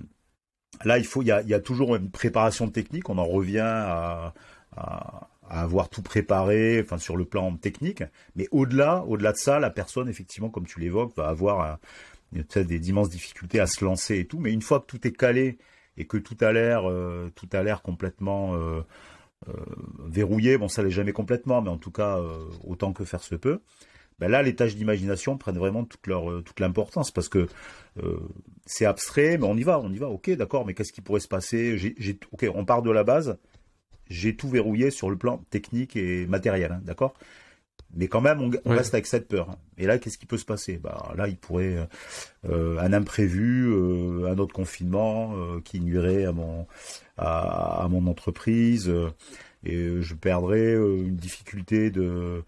Là, il faut, il y a, il y a toujours une préparation technique. On en revient à, à, à avoir tout préparé, enfin sur le plan technique. Mais au-delà, au-delà de ça, la personne, effectivement, comme tu l'évoques, va avoir un, peut-être des immenses difficultés à se lancer et tout. Mais une fois que tout est calé et que tout a l'air, euh, tout a l'air complètement euh, euh, verrouillé, bon, ça l'est jamais complètement, mais en tout cas, euh, autant que faire se peut. Ben là, les tâches d'imagination prennent vraiment toute leur euh, toute l'importance parce que euh, c'est abstrait, mais on y va, on y va. Ok, d'accord, mais qu'est-ce qui pourrait se passer? J'ai, j'ai, ok, on part de la base. J'ai tout verrouillé sur le plan technique et matériel, hein, d'accord. Mais quand même, on, on vois. Ouais. reste avec cette peur, hein. Et là, qu'est-ce qui peut se passer? Bah là, il pourrait euh, un imprévu, euh, un autre confinement euh, qui nuirait à mon à, à mon entreprise, euh, et je perdrais euh, une difficulté de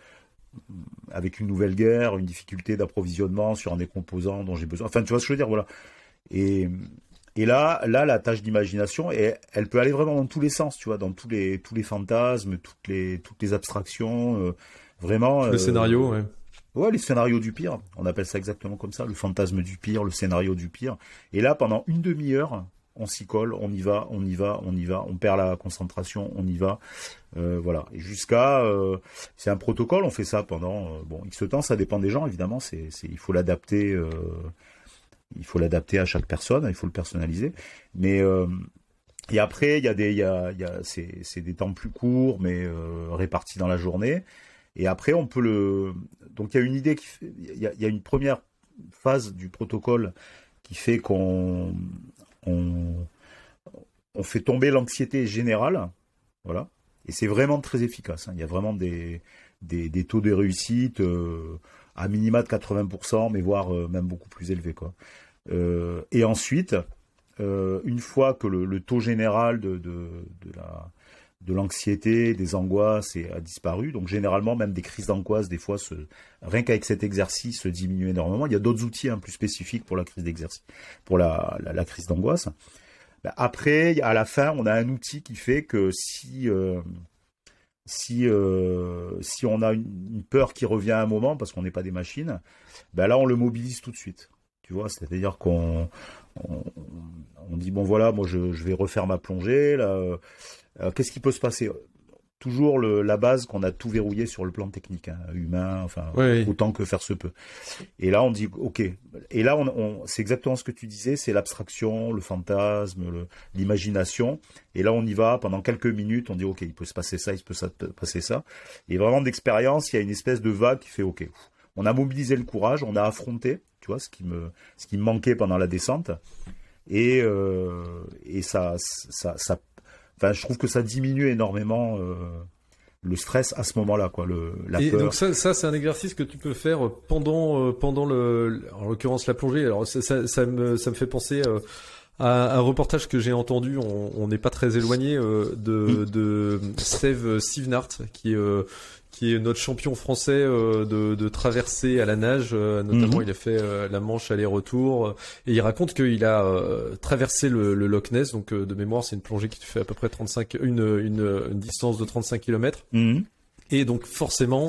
avec une nouvelle guerre, une difficulté d'approvisionnement sur des composants dont j'ai besoin. Enfin, tu vois ce que je veux dire, voilà. Et, et là, là, la tâche d'imagination, elle, elle peut aller vraiment dans tous les sens, tu vois, dans tous les tous les fantasmes, toutes les toutes les abstractions, euh, vraiment. Le Euh, scénario, ouais. Ouais, les scénarios du pire. On appelle ça exactement comme ça, le fantasme du pire, le scénario du pire. Et là, pendant une demi-heure, on s'y colle, on y va, on y va, on y va, on perd la concentration, on y va, euh, voilà. Et jusqu'à, euh, c'est un protocole, on fait ça pendant, euh, bon, X temps, ça dépend des gens, évidemment, c'est, c'est, il faut l'adapter, euh, il faut l'adapter à chaque personne, il faut le personnaliser. Mais euh, et après, il y a des, il y a, il y a, c'est, c'est des temps plus courts, mais euh, répartis dans la journée. Et après, on peut le, donc il y a une idée qui, fait, il y a, il y a une première phase du protocole qui fait qu'on On, on fait tomber l'anxiété générale, voilà, et c'est vraiment très efficace, hein. Il y a vraiment des, des, des taux de réussite euh, à minima de quatre-vingts pour cent, mais voire euh, même beaucoup plus élevés, quoi. Euh, et ensuite, euh, une fois que le, le taux général de, de, de la de l'anxiété, des angoisses et a disparu. Donc généralement, même des crises d'angoisse, des fois, se, rien qu'avec cet exercice, se diminuent énormément. Il y a d'autres outils hein, plus spécifiques pour la crise d'exercice, pour la, la, la crise d'angoisse. Ben, après, à la fin, on a un outil qui fait que si euh, si euh, si on a une, une peur qui revient à un moment, parce qu'on n'est pas des machines, ben là, on le mobilise tout de suite. Tu vois, c'est-à-dire qu'on on, on dit bon voilà, moi je, je vais refaire ma plongée là. Euh, qu'est-ce qui peut se passer? Toujours le, la base qu'on a tout verrouillé sur le plan technique, hein, humain, enfin Ouais. autant que faire se peut. Et là on dit ok. Et là on, on c'est exactement ce que tu disais, c'est l'abstraction, le fantasme, le, l'imagination. Et là on y va pendant quelques minutes, on dit ok, il peut se passer ça, il peut se passer ça. Et vraiment d'expérience, il y a une espèce de vague qui fait ok. On a mobilisé le courage, on a affronté, tu vois, ce qui me ce qui me manquait pendant la descente. Et euh, et ça ça ça enfin, je trouve que ça diminue énormément euh, le stress à ce moment-là, quoi, le, la Et peur. donc ça, ça c'est un exercice que tu peux faire pendant, euh, pendant le, en l'occurrence la plongée. Alors ça, ça, ça me, ça me fait penser euh, à un reportage que j'ai entendu. On n'est pas très éloigné euh, de, Mm. de Steve Sivnart, qui est euh, qui est notre champion français euh, de, de traversée à la nage. Euh, notamment, Mhm. il a fait euh, la Manche aller-retour. Euh, et il raconte qu'il a euh, traversé le, le Loch Ness. Donc, euh, de mémoire, c'est une plongée qui fait à peu près trente-cinq, une, une, une distance de trente-cinq kilomètres. Mhm. Et donc, forcément,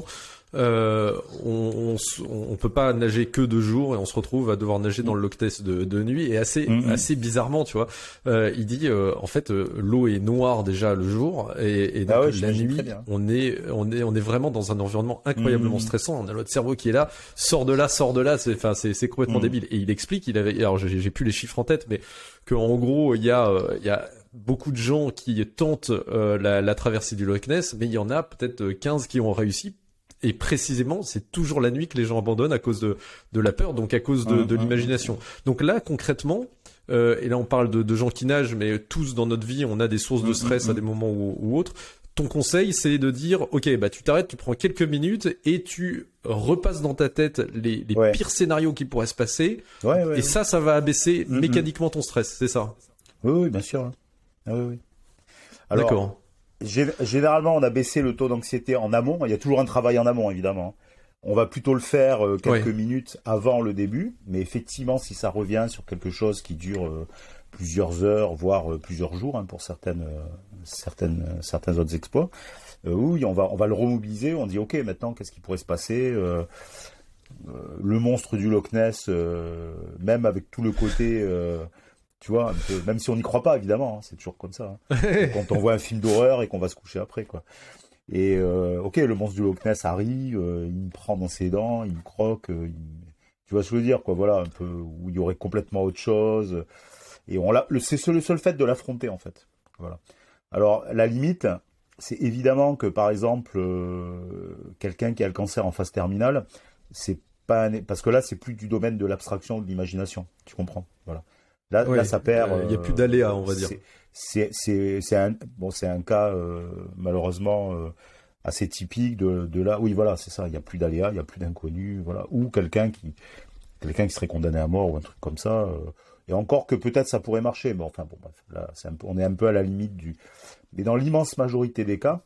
euh, on, on, s- on peut pas nager que deux jours et on se retrouve à devoir nager dans le Loch Ness de, de nuit. Et assez, Mhm. assez bizarrement, tu vois, euh, il dit, euh, en fait, euh, l'eau est noire déjà le jour et, et donc Ah ouais, la j'imagine très nuit, bien. on est, on est, on est vraiment dans un environnement incroyablement Mhm. stressant. On a notre cerveau qui est là, sort de là, sort de là. C'est, enfin, c'est, c'est complètement Mhm. débile. Et il explique, il avait, alors j'ai, j'ai plus les chiffres en tête, mais que en gros, il y a, euh, il y a beaucoup de gens qui tentent euh, la, la traversée du Loch Ness, mais il y en a peut-être euh, quinze qui ont réussi. Et précisément, c'est toujours la nuit que les gens abandonnent à cause de, de la peur, donc à cause de, de Mhm. l'imagination. Donc là, concrètement, euh, et là on parle de, de gens qui nagent, mais tous dans notre vie, on a des sources de stress à des moments ou, ou autres. Ton conseil, c'est de dire, ok, bah tu t'arrêtes, tu prends quelques minutes et tu repasses dans ta tête les, les Ouais. pires scénarios qui pourraient se passer. Ouais, ouais. Et ça, ça va abaisser Mhm. mécaniquement ton stress, c'est ça. Oui, oui, bien sûr. Hein. Ah oui, oui. Alors, D'accord. gé- généralement, on a baissé le taux d'anxiété en amont. Il y a toujours un travail en amont, évidemment. On va plutôt le faire euh, quelques Ouais. minutes avant le début, mais effectivement, si ça revient sur quelque chose qui dure euh, plusieurs heures, voire euh, plusieurs jours, hein, pour certaines, euh, certaines, euh, certains autres exploits, euh, oui, on va, on va le remobiliser. On dit, ok, maintenant, qu'est-ce qui pourrait se passer euh, euh, Le monstre du Loch Ness, euh, même avec tout le côté, euh, tu vois, un peu- même si on n'y croit pas, évidemment, hein, c'est toujours comme ça. Hein. Quand on voit un film d'horreur et qu'on va se coucher après, quoi. Et euh, ok, le monstre du Loch Ness arrive, euh, il me prend dans ses dents, il me croque, euh, il- tu vois ce que je veux dire, quoi. Voilà, un peu où il y aurait complètement autre chose. Et on l'a, le, c'est le seul fait de l'affronter, en fait. Voilà. Alors la limite, c'est évidemment que par exemple, euh, quelqu'un qui a le cancer en phase terminale, c'est pas un- parce que là, c'est plus du domaine de l'abstraction, de l'imagination. Tu comprends? Voilà. Là, là, Ouais. ça perd. Il y a plus euh, d'aléas, on va dire. c'est, c'est, c'est, c'est un, bon, c'est un cas euh, malheureusement euh, assez typique de, de là. Oui, voilà, c'est ça. Il y a plus d'aléas, il y a plus d'inconnus, voilà. Ou quelqu'un qui, quelqu'un qui serait condamné à mort ou un truc comme ça. euh, et encore que peut-être ça pourrait marcher, mais enfin bon, bref, là, c'est un peu, on est un peu à la limite du. Mais dans l'immense majorité des cas,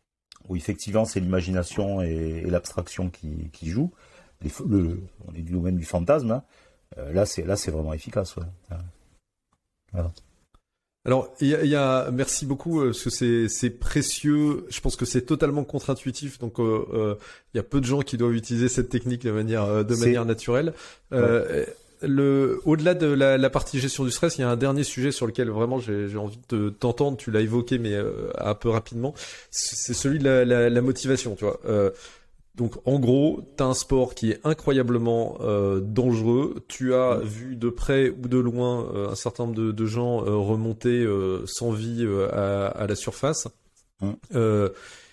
où effectivement c'est l'imagination et, et l'abstraction qui, qui jouent, les f- le, on est du domaine du fantasme, hein, euh, là c'est là c'est vraiment efficace. Ouais. Voilà. Alors, il y a, il y a- merci beaucoup euh, parce que c'est c'est précieux. Je pense que c'est totalement contre-intuitif, donc euh, euh, il y a peu de gens qui doivent utiliser cette technique de manière euh, de C'est manière naturelle. ouais. Euh, le au-delà de la, la partie gestion du stress, il y a un dernier sujet sur lequel vraiment j'ai j'ai envie de t'entendre. Tu l'as évoqué, mais euh, un peu rapidement. C'est c'est celui de la, la, la motivation, tu vois. Euh, donc en gros, tu as un sport qui est incroyablement euh, dangereux. Tu as Mm, vu de près ou de loin euh, un certain nombre de, de gens euh, remonter euh, sans vie euh, à, à la surface. mm, Euh,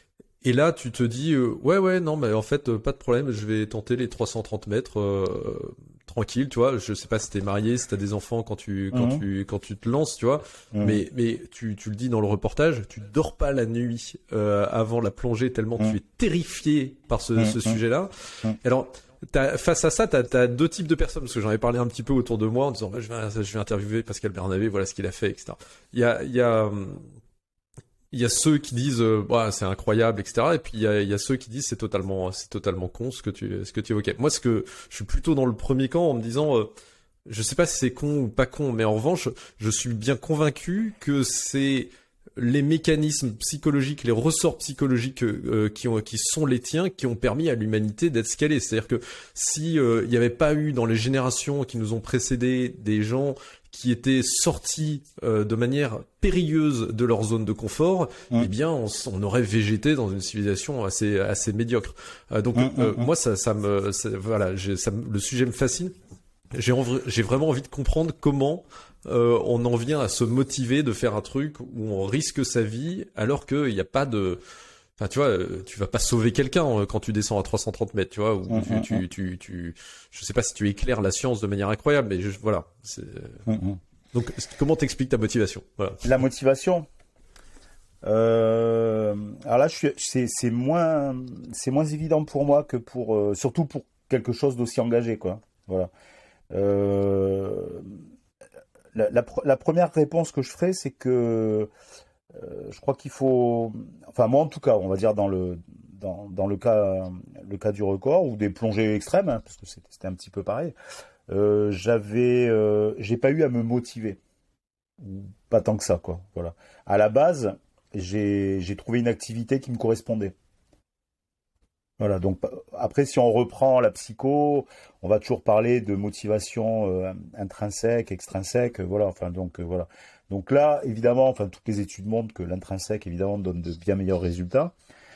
et là, tu te dis, euh, ouais, ouais, non, mais en fait, euh, pas de problème, je vais tenter les trois cent trente mètres euh, tranquille, tu vois. Je sais pas si t'es marié, si t'as des enfants quand tu quand mm, tu quand tu te lances, tu vois. mm, Mais mais tu tu le dis dans le reportage, tu dors pas la nuit euh, avant la plongée tellement tu mm, es terrifié par ce mm, ce mm, sujet-là. mm. Alors t'as, face à ça, t'as as deux types de personnes parce que j'en ai parlé un petit peu autour de moi en disant bah, je vais je vais interviewer Pascal Bernabé, voilà ce qu'il a fait, et cetera. Il y a il y a hum, il y a ceux qui disent euh, bah, c'est incroyable, et cetera. Et puis il y a, il y a ceux qui disent c'est totalement c'est totalement con ce que tu ce que tu évoquais. Moi, ce que je suis plutôt dans le premier camp en me disant euh, je sais pas si c'est con ou pas con, mais en revanche, je suis bien convaincu que c'est les mécanismes psychologiques, les ressorts psychologiques euh, qui ont qui sont les tiens, qui ont permis à l'humanité d'être ce qu'elle est. C'est-à-dire que si euh, il n'y avait pas eu dans les générations qui nous ont précédés des gens qui étaient sortis euh, de manière périlleuse de leur zone de confort, Mm. eh bien, on, s- on aurait végété dans une civilisation assez assez médiocre. Euh, donc, Mm, mm, euh, mm. moi, ça, ça me, ça- voilà, j'ai- ça, me- le sujet me fascine. J'ai env- j'ai vraiment envie de comprendre comment euh, on en vient à se motiver de faire un truc où on risque sa vie alors qu'il n'y a pas de... Enfin, tu vois, euh, tu vas pas sauver quelqu'un euh, quand tu descends à trois cent trente mètres, tu vois, ou Mm, tu, mm, tu, tu, tu, je sais pas si tu éclaires la science de manière incroyable, mais je, voilà. c'est- mm, mm. Donc, comment t'expliques ta motivation? Voilà. La motivation. Euh, alors là, je suis, c'est, c'est moins, c'est moins évident pour moi que pour, euh, surtout pour quelque chose d'aussi engagé, quoi. Voilà. Euh, la, la pr- la première réponse que je ferai, c'est que euh, je crois qu'il faut, enfin moi en tout cas, on va dire dans le, dans, dans le cas, le cas du record ou des plongées extrêmes, hein, parce que c'était c'était un petit peu pareil. Euh, j'avais, euh, j'ai pas eu à me motiver, ou pas tant que ça, quoi. Voilà. À la base, j'ai j'ai trouvé une activité qui me correspondait. Voilà, donc pa- après, si on reprend la psycho, on va toujours parler de motivation euh, intrinsèque, extrinsèque, euh, voilà, enfin donc euh, voilà. Donc là, évidemment, enfin toutes les études montrent que l'intrinsèque, évidemment, donne de bien meilleurs résultats.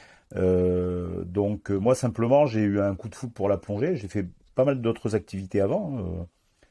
Euh, donc euh, moi, simplement, j'ai eu un coup de foudre pour la plongée. J'ai fait pas mal d'autres activités avant, euh,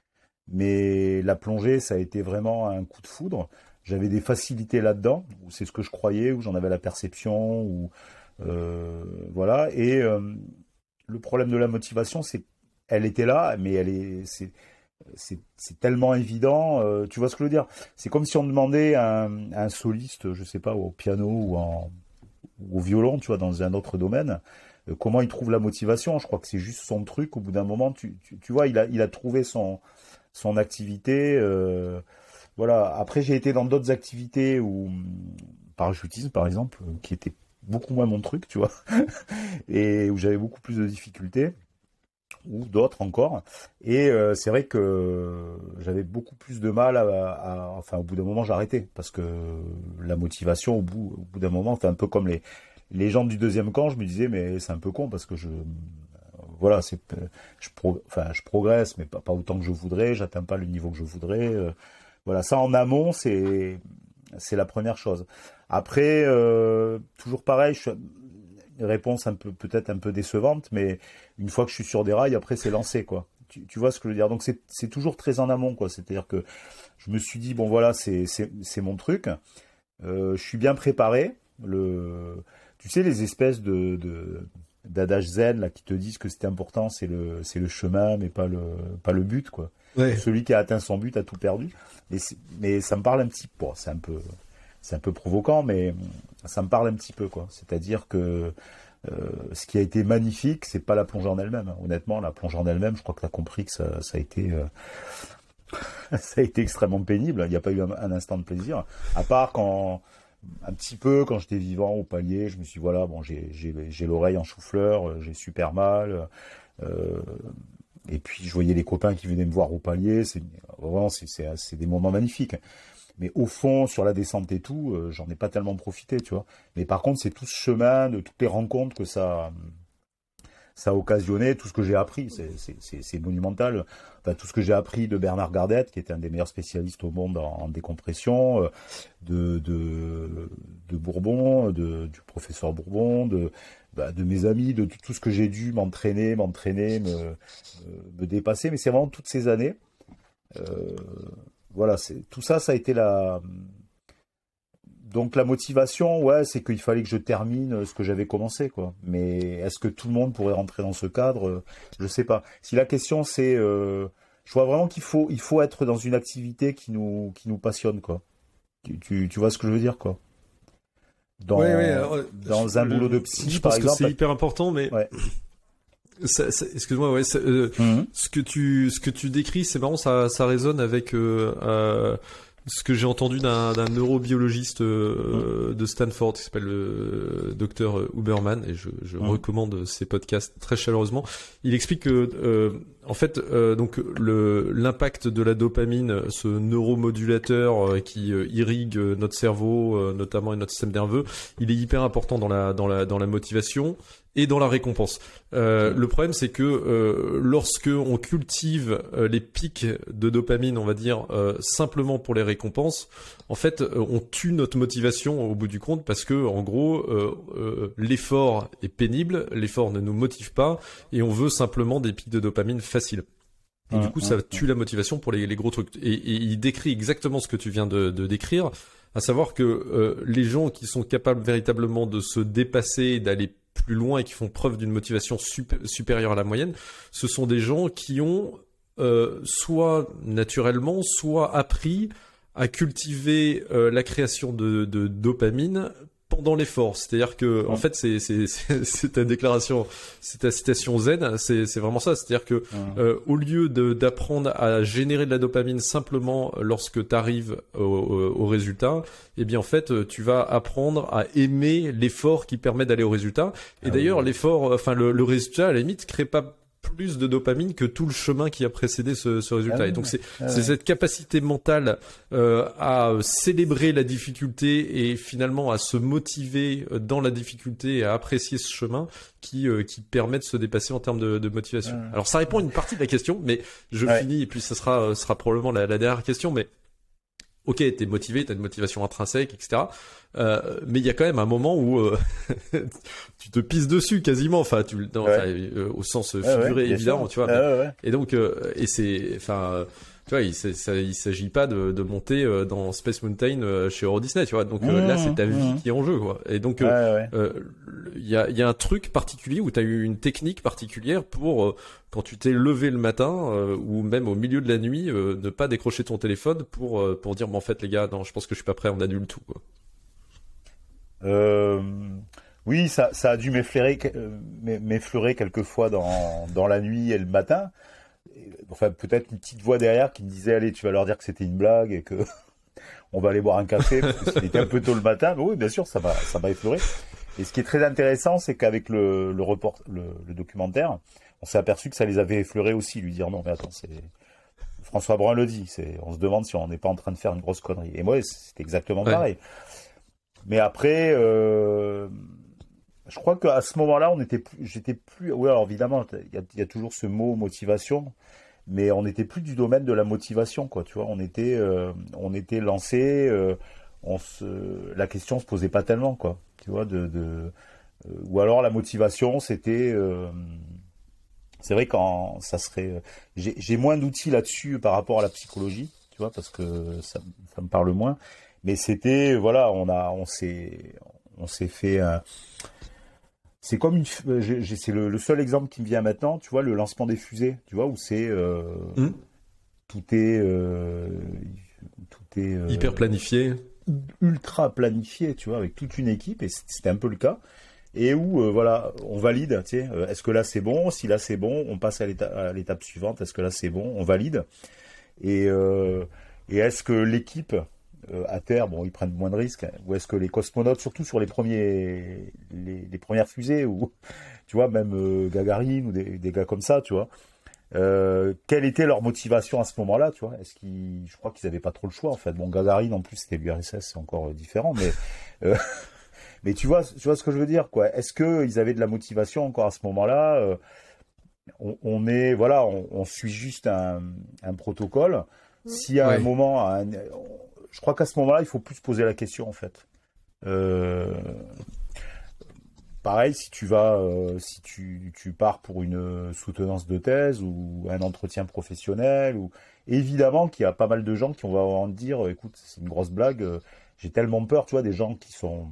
mais la plongée, ça a été vraiment un coup de foudre. J'avais des facilités là-dedans, ou c'est ce que je croyais, ou j'en avais la perception, ou euh, voilà. Et euh, le problème de la motivation, c'est elle était là, mais elle est, c'est, c'est, c'est tellement évident. Euh, tu vois ce que je veux dire? C'est comme si on demandait à un, à un soliste, je sais pas, au piano ou, en, ou au violon, tu vois, dans un autre domaine, euh, comment il trouve la motivation. Je crois que c'est juste son truc. Au bout d'un moment, tu, tu, tu vois, il a, il a trouvé son, son activité. Euh, voilà. Après, j'ai été dans d'autres activités où, parachutisme par exemple, euh, qui était beaucoup moins mon truc, tu vois, et où j'avais beaucoup plus de difficultés, ou d'autres encore. Et euh, c'est vrai que j'avais beaucoup plus de mal à, à- enfin, au bout d'un moment, j'arrêtais parce que la motivation, au bout, au bout d'un moment, c'est un peu comme les les gens du deuxième camp. Je me disais, mais c'est un peu con parce que je, voilà, c'est, je, pro, enfin, je progresse, mais pas, pas autant que je voudrais. J'atteins pas le niveau que je voudrais. euh, Voilà, ça en amont, c'est c'est la première chose. Après, euh, toujours pareil, je suis- une réponse un peu peut-être un peu décevante, mais une fois que je suis sur des rails, après c'est lancé, quoi. Tu, tu vois ce que je veux dire? Donc c'est c'est toujours très en amont, quoi. C'est-à-dire que je me suis dit bon voilà, c'est c'est c'est mon truc. Euh, je suis bien préparé. Le, tu sais les espèces de, de d'adage zen là qui te disent que c'est important, c'est le c'est le chemin, mais pas le pas le but, quoi. Que Ouais. celui qui a atteint son but a tout perdu. Mais c'est- mais ça me parle un petit peu. Bon, c'est un peu c'est un peu provoquant, mais ça me parle un petit peu, quoi. C'est-à-dire que euh, ce qui a été magnifique, c'est pas la plongée en elle-même. Honnêtement, la plongée en elle-même, je crois que tu as compris que ça, ça a été, euh, ça a été extrêmement pénible. Il n'y a pas eu un, un instant de plaisir. À part quand, un petit peu, quand j'étais vivant au palier, je me suis dit, voilà, bon, j'ai, j'ai, j'ai l'oreille en chou-fleur, euh, j'ai super mal. euh, et puis, je voyais les copains qui venaient me voir au palier. C'est, vraiment, c'est, c'est, c'est des moments magnifiques. Mais au fond, sur la descente et tout, euh, j'en ai pas tellement profité, tu vois. Mais par contre, c'est tout ce chemin, de toutes les rencontres que ça, ça a occasionné, tout ce que j'ai appris, c'est c'est- c'est- c'est monumental. Enfin, tout ce que j'ai appris de Bernard Gardette, qui était un des meilleurs spécialistes au monde en, en décompression, euh, de, de, de Bourbon, de, du professeur Bourbon, de, bah, de mes amis, de tout, tout ce que j'ai dû m'entraîner, m'entraîner, me, me, me dépasser. Mais c'est vraiment toutes ces années. Euh, voilà, c'est tout ça, ça a été la, donc la motivation, ouais, c'est qu'il fallait que je termine ce que j'avais commencé, quoi. Mais est-ce que tout le monde pourrait rentrer dans ce cadre? Euh, Je sais pas. Si la question c'est, euh, je vois vraiment qu'il faut, il faut être dans une activité qui nous, qui nous passionne, quoi. Tu, tu, tu vois ce que je veux dire, quoi. Ouais, ouais, Dans, alors, euh, je, dans un boulot de je psy, par pense que c'est exemple. hyper important, mais Ouais. ça, ça- excuse-moi, ouais, ça, euh, Mhm. ce que tu, ce que tu décris, c'est marrant, ça, ça résonne avec euh, euh, ce que j'ai entendu d'un, d'un neurobiologiste Mhm. euh, de Stanford qui s'appelle le docteur Huberman, et je, je Mhm. recommande ses podcasts très chaleureusement. Il explique que, euh, en fait, euh, donc le l'impact de la dopamine, ce neuromodulateur euh, qui euh, irrigue euh, notre cerveau, euh, notamment et notre système nerveux, il est hyper important dans la dans la dans la motivation et dans la récompense. Euh, Mhm. le problème, c'est que euh, lorsque on cultive euh, les pics de dopamine, on va dire euh, simplement pour les récompenses, en fait, euh, on tue notre motivation au bout du compte parce que, en gros, euh, euh, l'effort est pénible, l'effort ne nous motive pas, et on veut simplement des pics de dopamine faciles. Et du Mhm. coup, ça Mhm. tue la motivation pour les, les gros trucs. Et, et il décrit exactement ce que tu viens de, de décrire, à savoir que euh, les gens qui sont capables véritablement de se dépasser, d'aller plus loin et qui font preuve d'une motivation sup- supérieure à la moyenne, ce sont des gens qui ont euh, soit naturellement, soit appris à cultiver euh, la création de, de dopamine pendant l'effort. C'est-à-dire que, en Ouais. fait, c'est, c'est, c'est, c'est ta déclaration, c'est ta citation zen, c'est, c'est vraiment ça. C'est-à-dire que, Ouais. euh, au lieu de, d'apprendre à générer de la dopamine simplement lorsque tu arrives au, au, au résultat, eh bien, en fait, tu vas apprendre à aimer l'effort qui permet d'aller au résultat. Et Ah d'ailleurs, oui. l'effort, enfin, le, le résultat, à la limite, crée pas plus de dopamine que tout le chemin qui a précédé ce, ce Ah résultat. Et oui. donc, c'est, Ah c'est ouais. cette capacité mentale euh, à célébrer la difficulté et finalement à se motiver euh, dans la difficulté et à apprécier ce chemin qui euh, qui permet de se dépasser en termes de, de motivation. Ouais. Alors ça répond à une partie de la question, mais je Ouais. finis et puis ce sera euh, sera probablement la, la dernière question. Mais ok, t'es motivé, t'as une motivation intrinsèque, et cetera. Euh, mais il y a quand même un moment où euh, tu te pisses dessus quasiment, enfin, tu, non, Ouais. enfin, euh, au sens Ouais, figuré ouais, bien évidemment, sûr. tu vois. Ah Mais, ouais, ouais. et donc, euh, et c'est, enfin, euh, tu vois, il, c'est- ça, il s'agit pas de, de monter euh, dans Space Mountain euh, chez Euro Disney, tu vois. Donc euh, là, c'est Mmh, ta vie mmh. qui est en jeu, quoi. Et donc, Ouais, euh, ouais. euh, il y a, il y a un truc particulier où tu as eu une technique particulière pour euh, quand tu t'es levé le matin euh, ou même au milieu de la nuit, euh, ne pas décrocher ton téléphone pour euh, pour dire, bon, en fait, les gars, non, je pense que je suis pas prêt, on annule tout, quoi. Euh, oui, ça, ça a dû m'effleurer, que- euh, m'e- m'effleurer quelquefois dans, dans la nuit et le matin. Et, enfin, peut-être une petite voix derrière qui me disait, allez, tu vas leur dire que c'était une blague et que on va aller boire un café parce que c'était un peu tôt le matin. Mais oui, bien sûr, ça m'a, ça m'a effleuré. Et ce qui est très intéressant, c'est qu'avec le, le report, le, le documentaire, on s'est aperçu que ça les avait effleurés aussi, lui dire non, mais attends, c'est, François Brun le dit, c'est, on se demande si on n'est pas en train de faire une grosse connerie. Et moi, c'est exactement Ouais. pareil. Mais après, euh, je crois qu'à ce moment-là, on était plus, j'étais plus, oui, alors évidemment, il y a, il y a toujours ce mot motivation, mais on n'était plus du domaine de la motivation, quoi, tu vois, on était, euh, on était lancé, euh, on se, la question se posait pas tellement, quoi, tu vois, de, de, euh, ou alors la motivation, c'était, euh, c'est vrai quand ça serait, j'ai, j'ai moins d'outils là-dessus par rapport à la psychologie, tu vois, parce que ça, ça me parle moins. Mais c'était, voilà, on a, on s'est, on s'est fait, un- c'est comme une, f- euh, j'ai- j'ai- c'est le, le seul exemple qui me vient maintenant, tu vois, le lancement des fusées, tu vois, où c'est, euh, Hmm. tout est, euh, tout est euh, Hyper planifié. ultra planifié, tu vois, avec toute une équipe, et c- c'était un peu le cas. Et où, euh, voilà, on valide, tu sais, euh, est-ce que là c'est bon? Si là c'est bon, on passe à l'étape, à l'étape suivante. Est-ce que là c'est bon? On valide. Et, euh, et est-ce que l'équipe, euh, à terre, bon, ils prennent moins de risques, hein, ou est-ce que les cosmonautes, surtout sur les premiers, les, les premières fusées, ou tu vois, même euh, Gagarine ou des, des gars comme ça, tu vois, euh, quelle était leur motivation à ce moment-là, tu vois? Est-ce qu'ils, je crois qu'ils avaient pas trop le choix en fait. Bon, Gagarine en plus c'était l'U R S S, c'est encore euh, différent, mais euh, mais tu vois, tu vois ce que je veux dire, quoi? Est-ce que ils avaient de la motivation encore à ce moment-là? Euh, on, on est, voilà, on, on suit juste un, un protocole. S'il y a un Ouais. moment, un- je crois qu'à ce moment-là, il faut plus se poser la question en fait. Euh, pareil, si tu vas, euh, si tu, tu pars pour une soutenance de thèse ou un entretien professionnel, ou évidemment qu'il y a pas mal de gens qui vont avoir envie de dire, écoute, c'est une grosse blague, euh, j'ai tellement peur, tu vois, des gens qui sont,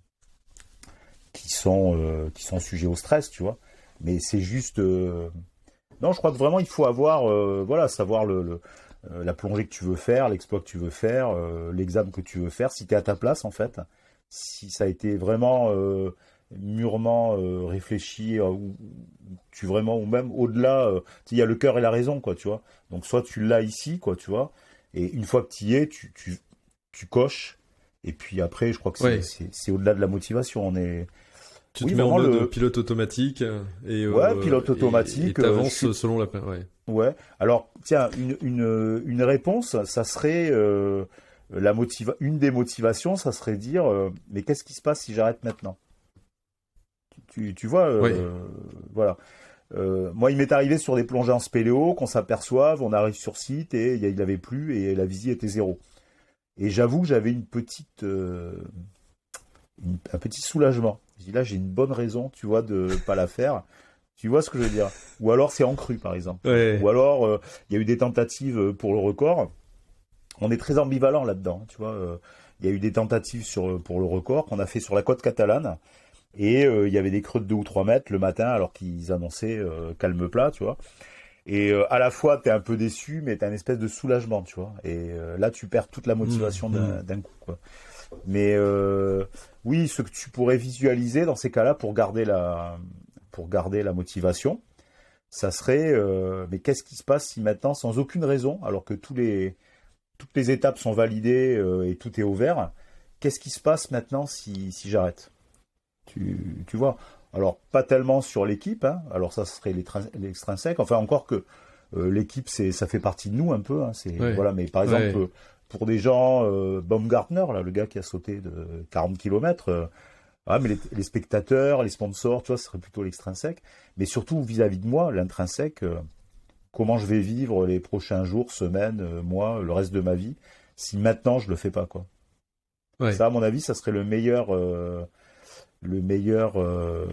qui sont, euh, qui sont sujets au stress, tu vois. Mais c'est juste, euh, non, je crois que vraiment il faut avoir, euh, voilà, savoir le, le- euh, la plongée que tu veux faire, l'exploit que tu veux faire, euh, l'examen que tu veux faire, si tu es à ta place en fait, si ça a été vraiment euh, mûrement euh, réfléchi, euh, ou ou tu vraiment, ou même au-delà, euh, tu sais, il y a le cœur et la raison, quoi, tu vois. Donc soit tu l'as ici, quoi, tu vois, et une fois que tu y es, tu, tu, tu coches, et puis après, je crois que c'est Ouais. c'est- c'est au-delà de la motivation, on est. Tu Oui, te mets en vraiment mode le. pilote automatique euh, et Ouais, euh, pilote et- automatique, et euh, je t'avances suis. selon la. Ouais. Ouais. Alors, tiens, une, une, une réponse, ça serait euh, la motiva une des motivations, ça serait dire, euh, mais qu'est-ce qui se passe si j'arrête maintenant? Tu, tu vois, Ouais. euh, voilà. Euh, moi, il m'est arrivé sur des plongées en spéléo qu'on s'aperçoive, on arrive sur site et il y a- il avait plu et la visée était zéro. Et j'avoue que j'avais une petite, euh, une- un petit soulagement. Je dis là, j'ai une bonne raison, tu vois, de pas la faire. Tu vois ce que je veux dire? Ou alors c'est en cru, par exemple. Ouais. Ou alors euh, il y a eu des tentatives euh, pour le record. On est très ambivalent là-dedans, tu vois. Euh, Il y a eu des tentatives sur, pour le record qu'on a fait sur la côte catalane. Et euh, il y avait des creux de deux ou trois mètres le matin alors qu'ils annonçaient euh, calme plat, tu vois. Et euh, à la fois, tu es un peu déçu, mais tu as une espèce de soulagement, tu vois. Et euh, là, tu perds toute la motivation Mmh, d'un mmh. d'un coup, quoi. Mais euh, oui, ce que tu pourrais visualiser dans ces cas-là pour garder la, pour garder la motivation, ça serait, euh, mais qu'est-ce qui se passe si maintenant, sans aucune raison, alors que tous les, toutes les étapes sont validées euh, et tout est au vert, qu'est-ce qui se passe maintenant si, si j'arrête? Tu, tu vois? Alors, pas tellement sur l'équipe, hein. Alors ça, ce serait l'extrin- l'extrinsèque. Enfin, encore que euh, l'équipe, c'est, ça fait partie de nous un peu, hein. C'est, Ouais, voilà. Mais par exemple, ouais. euh, pour des gens, euh, Baumgartner, là, le gars qui a sauté de quarante kilomètres, euh, ah, mais les, les spectateurs, les sponsors, tu vois, ce serait plutôt l'extrinsèque. Mais surtout vis-à-vis de moi, l'intrinsèque, euh, comment je vais vivre les prochains jours, semaines, euh, mois, le reste de ma vie, si maintenant je le fais pas, quoi. Ouais. Ça, à mon avis, ça serait le meilleur, euh, le meilleur, euh,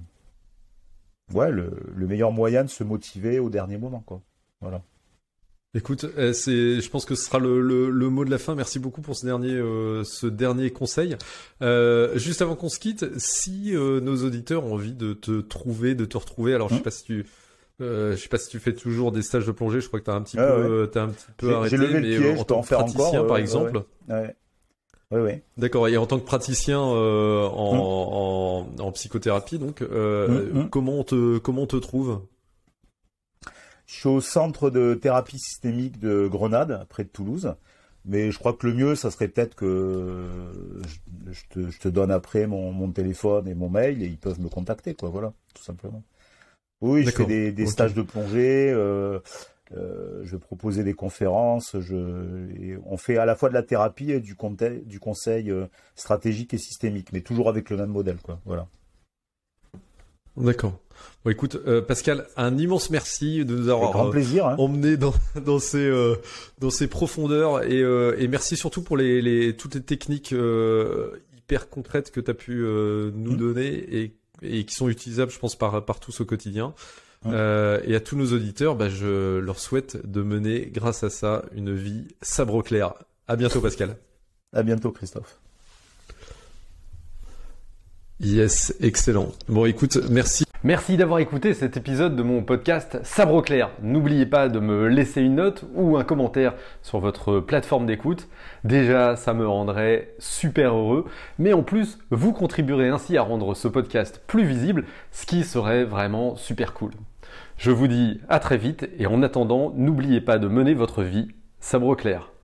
ouais, le, le meilleur moyen de se motiver au dernier moment, quoi. Voilà. Écoute, euh, c'est, je pense que ce sera le, le, le mot de la fin. Merci beaucoup pour ce dernier, euh, ce dernier conseil. Euh, juste avant qu'on se quitte, si euh, nos auditeurs ont envie de te trouver, de te retrouver, alors je sais Hum. pas si tu, euh, je sais pas si tu fais toujours des stages de plongée. Je crois que t'as un petit Ouais, peu, ouais. euh, t'as un petit peu J'ai j'ai arrêté, levé le mais pied, euh, je en peux tant en que faire encore. praticien, Ouais, par ouais, ouais, exemple. ouais. Ouais, ouais. D'accord. Et en tant que praticien euh, Hum, en, en, en psychothérapie, donc, hum, euh, hum. comment on te, comment on te trouve? Je suis au centre de thérapie systémique de Grenade, près de Toulouse. Mais je crois que le mieux, ça serait peut-être que je, je te, je te donne après mon, mon téléphone et mon mail et ils peuvent me contacter, quoi. Voilà, tout simplement. Oui, je fais D'accord. des, des Ok. stages de plongée, euh, euh, je vais proposer des conférences, je, et on fait à la fois de la thérapie et du, conte- du conseil euh, stratégique et systémique, mais toujours avec le même modèle, quoi. Voilà. D'accord. Bon, écoute, euh, Pascal, un immense merci de nous Avec avoir grand euh, plaisir, hein. emmenés dans dans ces euh, dans ces profondeurs et euh, et merci surtout pour les les toutes les techniques euh, hyper concrètes que tu as pu euh, nous Hum, donner et et qui sont utilisables, je pense, par par tous au quotidien. hum. Euh, et à tous nos auditeurs, bah, je leur souhaite de mener, grâce à ça, une vie sabre au clair. À bientôt, Pascal. À bientôt, Christophe. Yes, excellent. Bon, écoute, merci. Merci d'avoir écouté cet épisode de mon podcast Sabre au clair. N'oubliez pas de me laisser une note ou un commentaire sur votre plateforme d'écoute. Déjà, ça me rendrait super heureux. Mais en plus, vous contribuerez ainsi à rendre ce podcast plus visible, ce qui serait vraiment super cool. Je vous dis à très vite et en attendant, n'oubliez pas de mener votre vie sabre au clair.